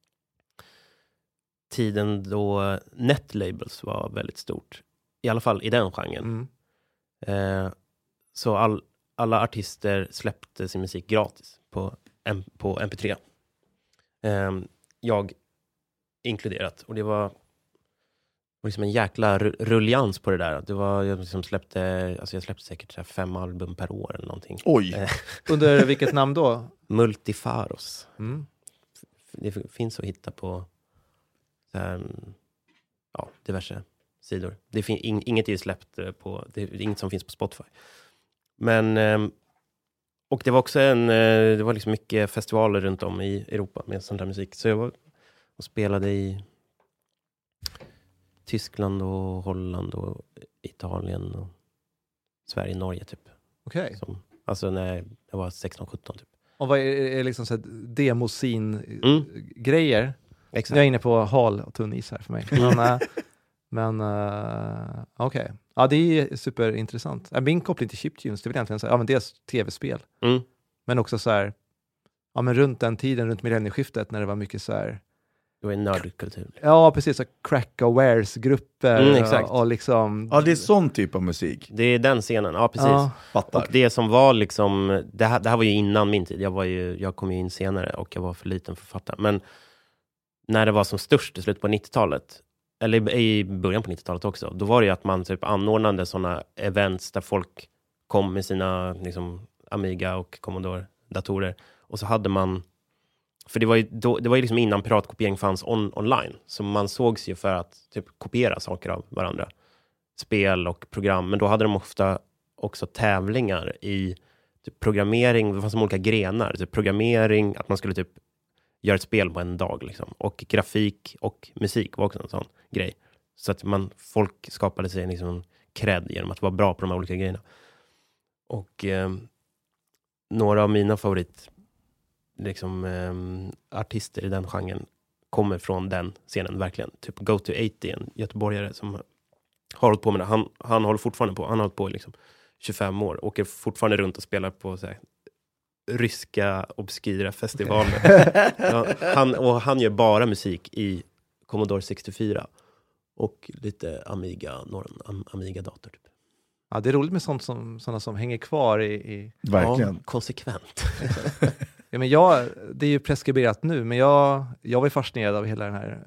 tiden då netlabels var väldigt stort. I alla fall i den genren. Mm. Eh, så all, alla artister släppte sin musik gratis på, M- på M P tre. Eh, jag inkluderat. Och det var, var liksom en jäkla rullians på det där. Det var, jag liksom släppte, alltså jag släppte säkert så här fem album per år eller någonting. Oj! Under vilket namn då? Multifaros. Mm. Det finns att hitta på så här, ja, diverse sidor. Det fin- in- inget är släppt på, det är inget som finns på Spotify. Men eh, och det var också en, eh, det var liksom mycket festivaler runt om i Europa med sån där musik. Så jag var och spelade i Tyskland och Holland och Italien och Sverige, Norge typ. Okej. Okay. Alltså när jag var sexton sjutton typ. Och vad är, är liksom så här demosin-grejer? Mm. Exakt. Jag är inne på hal och tunn is här för mig. Men, äh, men uh, okej. Okay. Ja, det är superintressant. Min koppling till chiptunes, det vill egentligen säga, ja men dels tv-spel. Mm. Men också så här, ja men runt den tiden, runt millennieskiftet när det var mycket så här. Det var en nördkultur. Ja, precis. Så crack-awares-grupper. Mm, exakt. Och, och liksom... Ja, det är sån typ av musik. Det är den scenen, ja precis. Ja. Och det som var liksom, det här, det här var ju innan min tid. Jag, var ju, jag kom ju in senare och jag var för liten författare. Men när det var som störst i slutet på nittiotalet, eller i början på nittiotalet också, då var det ju att man typ anordnade sådana events där folk kom med sina liksom, Amiga och Commodore-datorer. Och så hade man, för det var ju, då, det var ju liksom innan piratkopiering fanns on, online. Så man sågs ju för att typ kopiera saker av varandra. Spel och program. Men då hade de ofta också tävlingar i typ programmering. Det fanns olika grenar. Typ programmering, att man skulle typ göra ett spel på en dag. Liksom. Och grafik och musik var också en sån grej. Så att man, folk skapade sig liksom en cred genom att vara bra på de här olika grejerna. Och eh, några av mina favorit liksom eh, artister i den genren kommer från den scenen verkligen. Typ Go to åttio, en göteborgare som har hållit på med det. Han, han håller fortfarande på. Han har hållit på i liksom tjugofem år. Åker fortfarande runt och spelar på så här, ryska obskyra festivaler. Ja, han, och han gör bara musik i Commodore sextiofyra. Och lite Amiga, någon Amiga-dator typ. Ja, det är roligt med sånt som, sådana som hänger kvar i... i... Verkligen. Ja, konsekvent. Ja, men jag, det är ju preskriberat nu, men jag, jag var fascinerad av hela den här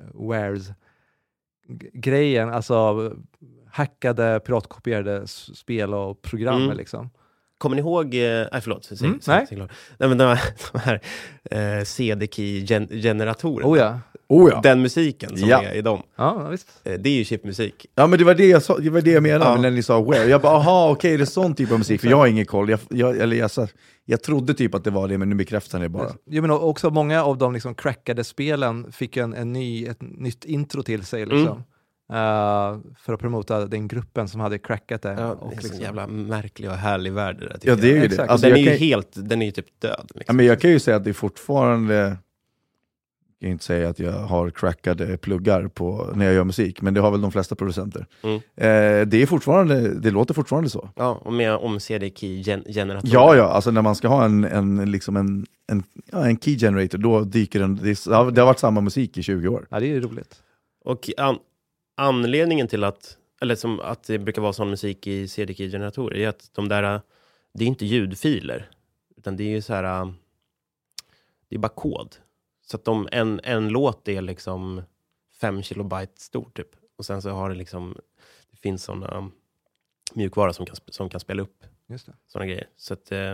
Wares-grejen. Alltså hackade, piratkopierade spel och program. Mm. Liksom. Kommer ni ihåg, eh, nej förlåt, säg, Mm, säg, nej. säg, nej men de här, de här eh, C D-key-generatorerna. Oh ja. Oh ja. Den musiken som Ja. är i dem. Ja, visst. Eh, det är ju chipmusik. Ja, men det var det jag, sa, det, var det jag menade Ja. när ni sa where. Jag bara, aha, okej, okay, det är sån typ av musik. För jag har ingen koll. Jag, jag, eller jag, sa, jag trodde typ att det var det, men nu bekräftar det bara. Jo, men också många av de liksom crackade spelen fick en, en ny, ett nytt intro till sig. Liksom. Mm. Uh, för att promota den gruppen som hade crackat det. Ja, och det är liksom... en jävla märklig och härlig värld det där, tycker Ja, det är ju jag. det. Alltså, den är ju kan... helt, den är ju typ död. Liksom. Ja, men jag kan ju säga att det är fortfarande... Jag kan inte säga att jag har crackade pluggar på när jag gör musik, men det har väl de flesta producenter. Mm. Eh, det är fortfarande, det låter fortfarande så. Ja, och med om C D-key-generatorer. Ja, ja, alltså när man ska ha en, en, liksom en, en, ja, en key generator, då dyker den, det, är, det har varit samma musik i tjugo år. Ja, det är ju roligt. Och an, anledningen till att, eller som att det brukar vara sån musik i C D-key-generatorer är att de där, det är inte ljudfiler, utan det är ju så här, det är bara kod. Så att de, en, en låt är liksom fem kilobyte stor typ. Och sen så har det liksom, det finns såna mjukvara som kan, som kan spela upp Just det. såna grejer. Så att, eh,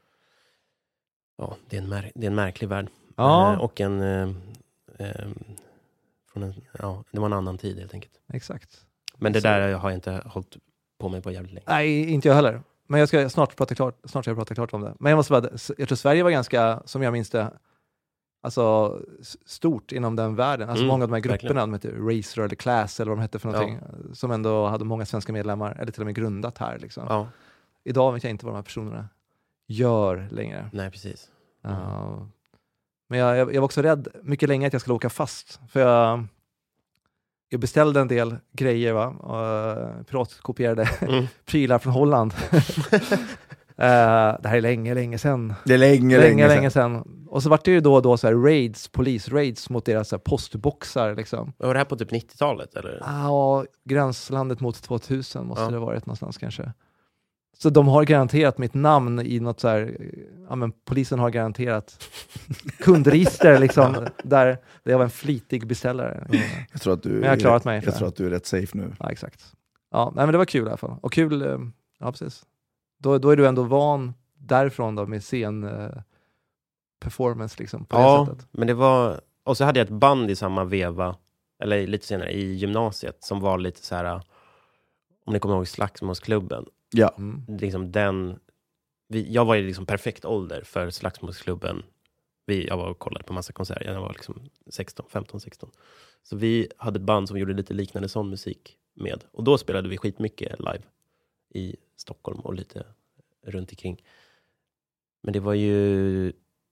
ja, det är, en mär, det är en märklig värld. Ja. Eh, och en, eh, eh, från en, ja, det var en annan tid helt enkelt. Exakt. Men det Så- där har jag inte hållit på mig på jävligt länge. Nej, inte jag heller. Men jag ska snart prata klart, snart ska jag prata klart om det. Men jag måste bara, jag tror Sverige var ganska, som jag minns det, alltså s- stort inom den världen. Alltså Mm, många av de här verkligen. grupperna, de heter Racer eller Class eller vad de hette för någonting, som ändå hade många svenska medlemmar, eller till och med grundat här. Liksom. Ja. Idag vet jag inte vad de här personerna gör längre. Nej, precis. Uh, men jag, jag, jag var också rädd mycket länge att jag skulle åka fast. För jag, jag beställde en del grejer, va? Och piratkopierade Mm. prylar från Holland. Uh, det här är länge, länge sedan. Det är länge, länge, länge, länge sedan. Och så var det ju då och då så här raids, polis-raids mot deras så här, postboxar. Liksom. Var det här på typ nittiotalet? Eller? Ja, gränslandet mot tvåtusen måste Ja. det ha varit någonstans kanske. Så de har garanterat mitt namn i något så här, ja men polisen har garanterat kundregister liksom, där det var en flitig beställare. Jag tror att du, Men jag har klarat mig. jag tror att du är rätt safe nu. Ja, exakt. Ja, nej, men det var kul i alla fall. Och kul, eh, ja precis. Då, då är du ändå van därifrån då med scen eh, performance liksom på Ja, det sättet. men det var, och så hade jag ett band i samma veva, eller lite senare i gymnasiet, som var lite så här, om ni kommer ihåg Slagsmålsklubben. Ja. Mm. Liksom den, vi, jag var i liksom perfekt ålder för Slagsmålsklubben. Vi, jag var och kollade på massa konserter, jag var liksom sexton, femton, sexton. Så vi hade ett band som gjorde lite liknande sån musik med. Och då spelade vi skitmycket live i Stockholm och lite runt omkring. Men det var ju,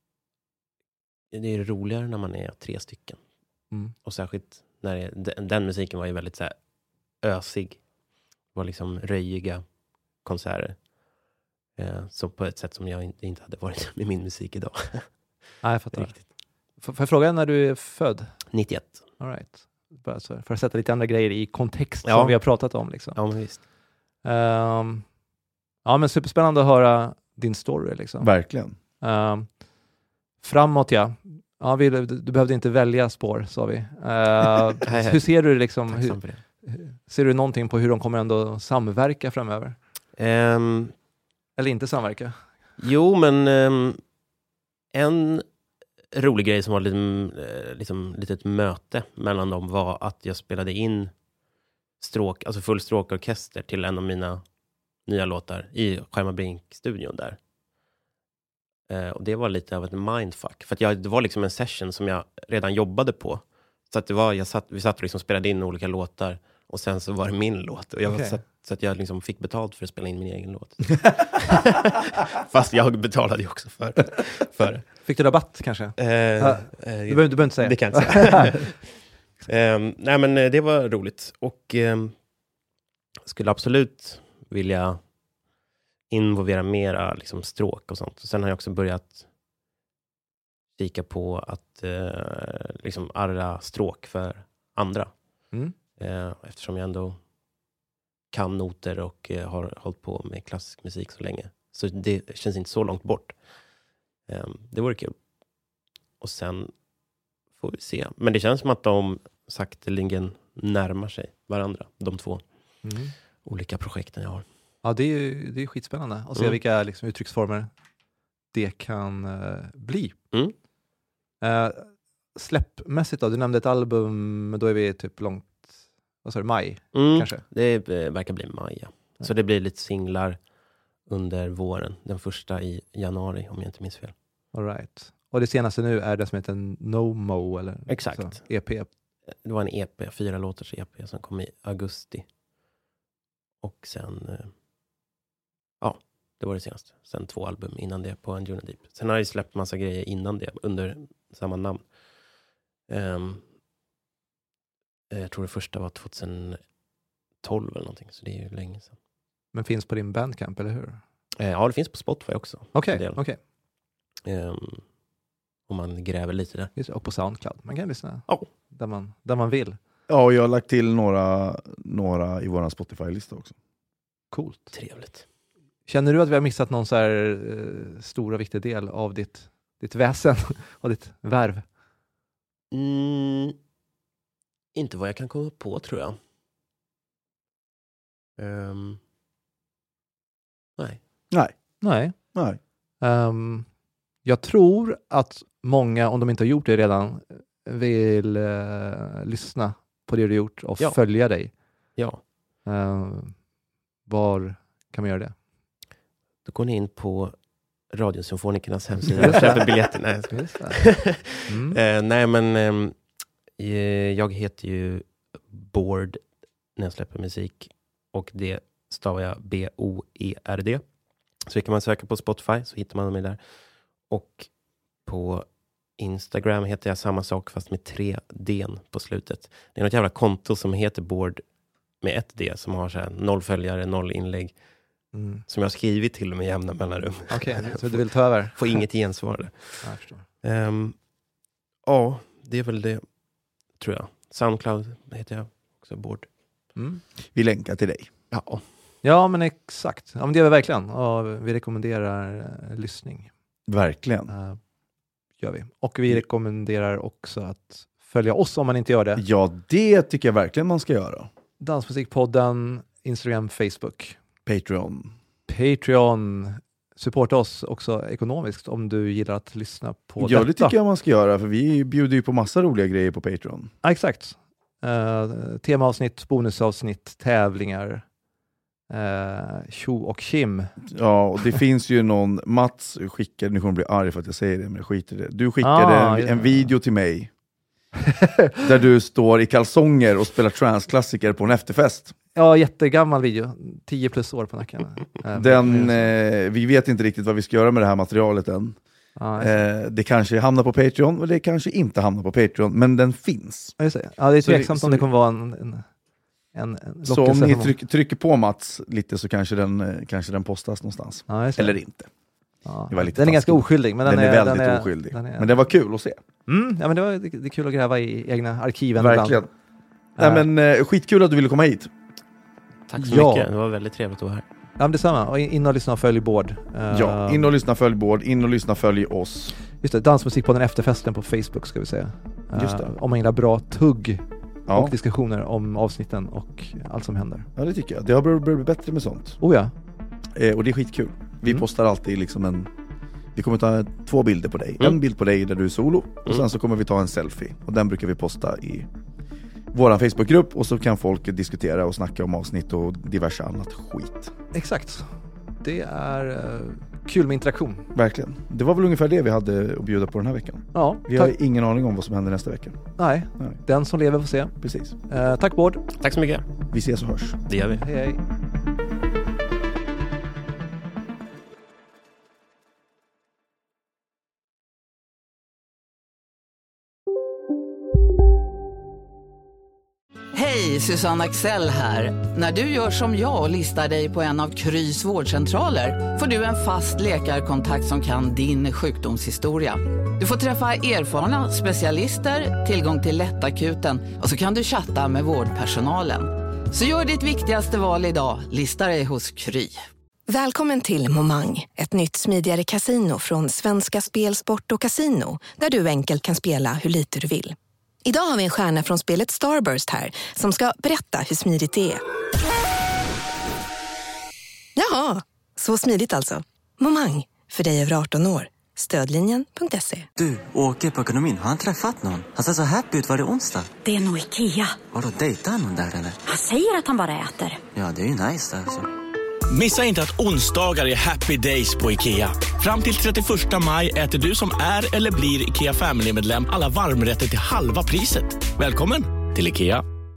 det är roligare när man är tre stycken. Mm. Och särskilt när det, den, den musiken var ju väldigt så här ösig. Det var liksom röjiga konserter. Eh, så på ett sätt som jag inte, inte hade varit med min musik idag. Nej, jag fattar. Riktigt. F- Får jag fråga när du är född? nittioett. All right. Bara så, för att sätta lite andra grejer i kontext Ja. som vi har pratat om. Liksom. Ja, men visst. Ehm, ja, men superspännande att höra din story. Liksom. Verkligen. Ehm, framåt, ja. ja vi, du, du behövde inte välja spår, sa vi. Ehm, hur ser du liksom, hur, Tacksam för det. ser du någonting på hur de kommer ändå samverka framöver? Ehm, Eller inte samverka? jo, men ehm, en rolig grej som var lite, eh, liksom, litet möte mellan dem var att jag spelade in stråk, alltså full stråkorkester till en av mina nya låtar i Skärma Brink-studion där. Eh, och det var lite av ett mindfuck. För att jag, det var liksom en session som jag redan jobbade på. Så att det var, jag satt, vi satt och liksom spelade in olika låtar. Och sen så var det min låt. Och jag Okej. var, så, så att jag liksom fick betalt för att spela in min egen låt. Fast jag betalade ju också för, för det. Fick du rabatt kanske? Eh, Ja. eh, Du behöver, du behöver inte säga. Det kan jag inte säga. um, nej men eh, det var roligt. Och um, skulle absolut vilja involvera mera liksom, stråk och sånt. Och sen har jag också börjat kika på att uh, liksom arra stråk för andra. Mm. Uh, eftersom jag ändå kan noter och uh, har hållit på med klassisk musik så länge. Så det känns inte så långt bort. Um, det vore kul. Och sen får vi se. Men det känns som att de sakteligen närmar sig varandra. De två Mm. olika projekten jag har. Ja, det är ju det är skitspännande att se Mm. vilka liksom, uttrycksformer det kan uh, bli. Mm. Uh, släppmässigt då, du nämnde ett album, då är vi typ långt, vad sa du, maj Mm. kanske? Det eh, verkar bli maj, ja. Ja. Så det blir lite singlar under våren. Den första i januari, om jag inte minns fel. All right. Och det senaste nu är det som heter No Mo, eller? Exakt. Så, E P. Det var en E P, fyra låtars E P som kom i augusti. Och sen, eh, ja, det var det senaste. Sen två album innan det på Anjuna Deep. Sen har jag släppt massa grejer innan det, under samma namn. Um, jag tror det första var tjugohundratolv eller någonting, så det är ju länge sedan. Men finns på din Bandcamp, eller hur? Eh, ja, det finns på Spotify också. Okej, En del. okej. Um, om man gräver lite där. Just det, och på Soundcloud. Man kan lyssna Ja. där, man, där man vill. Ja, och jag har lagt till några, några i våran Spotify-lista också. Coolt. Trevligt. Känner du att vi har missat någon så här eh, stor och viktig del av ditt, ditt väsen och ditt värv? Mm, inte vad jag kan komma på, tror jag. Um, nej. Nej. Nej. Nej. Um, jag tror att många, om de inte har gjort det redan, vill uh, lyssna på det du gjort och Ja. följa dig. Ja. Uh, var kan man göra det? Då går ni in på Radiosymfonikernas hemsida och köper biljetter. Nej, jag Just skojar. Mm. eh, nej, men ehm, eh, jag heter ju Bård när jag släpper musik. Och det stavar jag B O E R D. Så kan man söka på Spotify, så hittar man mig där. Och på Instagram heter jag samma sak fast med tre D på slutet. Det är något jävla konto som heter Bård med ett D som har så här noll följare, noll inlägg. Mm. Som jag har skrivit till och med jämna mellanrum. Okej, okay, så du vill ta över? Får inget gensvar där. Ja, jag förstår. Um, ja, det är väl det, tror jag. Soundcloud heter jag också, Bård. Mm. Vi länkar till dig. Ja. Ja, men exakt. Ja, men det är vi verkligen. Och vi rekommenderar uh, lyssning. Verkligen. Uh, gör vi. Och vi rekommenderar också att följa oss om man inte gör det. Ja, det tycker jag verkligen man ska göra. Dansmusikpodden, Instagram, Facebook. Patreon. Patreon. Supporta oss också ekonomiskt om du gillar att lyssna på ja, detta. Ja, det tycker jag man ska göra, för vi bjuder ju på massa roliga grejer på Patreon. Ja, exakt. Uh, temaavsnitt, bonusavsnitt, tävlingar. Uh, Tjo och Kim. Ja, och det finns ju någon, Mats skickade, nu kommer jag bli arg för att jag säger det, men jag skiter i det. Du skickade Ah, en, ja. en video till mig där du står i kalsonger och spelar transklassiker på en efterfest. Ja, jättegammal video. Tio plus år på nacken. Den, eh, vi vet inte riktigt vad vi ska göra med det här materialet än. Ja, eh, det kanske hamnar på Patreon och det kanske inte hamnar på Patreon, men den finns. Ja, just det. Ja, det är tveksamt så, om det kommer vara en, en, en, en så om ni från... tryck, trycker på Mats lite så kanske den, kanske den postas någonstans. Ja, eller inte. Ja, det var lite den är fast. ganska oskyldig. Men den, den är, är väldigt den är, oskyldig. Den är... Men det var kul att se. Mm, ja, men det, var, det, det är kul att gräva i egna arkiven. Verkligen. Ibland. Nej, men, eh, skitkul att du ville komma hit. Tack så ja. mycket, det var väldigt trevligt att vara här. Ja, men detsamma. Och in och lyssna och följ Bård. Uh, Ja, in och lyssna, följ Bård. In och lyssna, följ oss. Just det, Dansmusik på den efterfesten på Facebook ska vi säga. Uh, Just det. Om man gillar bra tugg ja. och diskussioner om avsnitten och allt som händer. Ja, det tycker jag. Det har börjat bli bättre med sånt. Oh ja. Eh, och det är skitkul. Vi Mm. postar alltid liksom en... Vi kommer ta två bilder på dig. Mm. En bild på dig där du är solo. Och Mm. sen så kommer vi ta en selfie. Och den brukar vi posta i våran Facebookgrupp. Och så kan folk diskutera och snacka om avsnitt och diverse annat skit. Exakt. Det är uh, kul med interaktion. Verkligen. Det var väl ungefär det vi hade att bjuda på den här veckan. Ja, vi tack. har ingen aning om vad som händer nästa vecka. Nej, Nej. den som lever får se. Precis. Uh, tack Bård. Tack så mycket. Vi ses och hörs. Det gör vi. Hej hej. Hej, Susanne Axel här. När du gör som jag och listar dig på en av Krys vårdcentraler får du en fast läkarkontakt som kan din sjukdomshistoria. Du får träffa erfarna specialister, tillgång till lättakuten och så kan du chatta med vårdpersonalen. Så gör ditt viktigaste val idag, lista dig hos Kry. Välkommen till Momang, ett nytt smidigare casino från Svenska Spel, Sport och Casino, där du enkelt kan spela hur lite du vill. Idag har vi en stjärna från spelet Starburst här som ska berätta hur smidigt det är. Jaha, så smidigt alltså. Momang, för dig över arton år. Stödlinjen punkt se. Du, åker på ekonomin. Har han träffat någon? Han ser så happy ut. Var det onsdag? Det är nog Ikea. Vadå, dejtar han någon där eller? Han säger att han bara äter. Ja, det är ju nice alltså. Missa inte att onsdagar är happy days på Ikea. Fram till trettioförsta maj äter du som är eller blir Ikea Family-medlem alla varmrätter till halva priset. Välkommen till Ikea.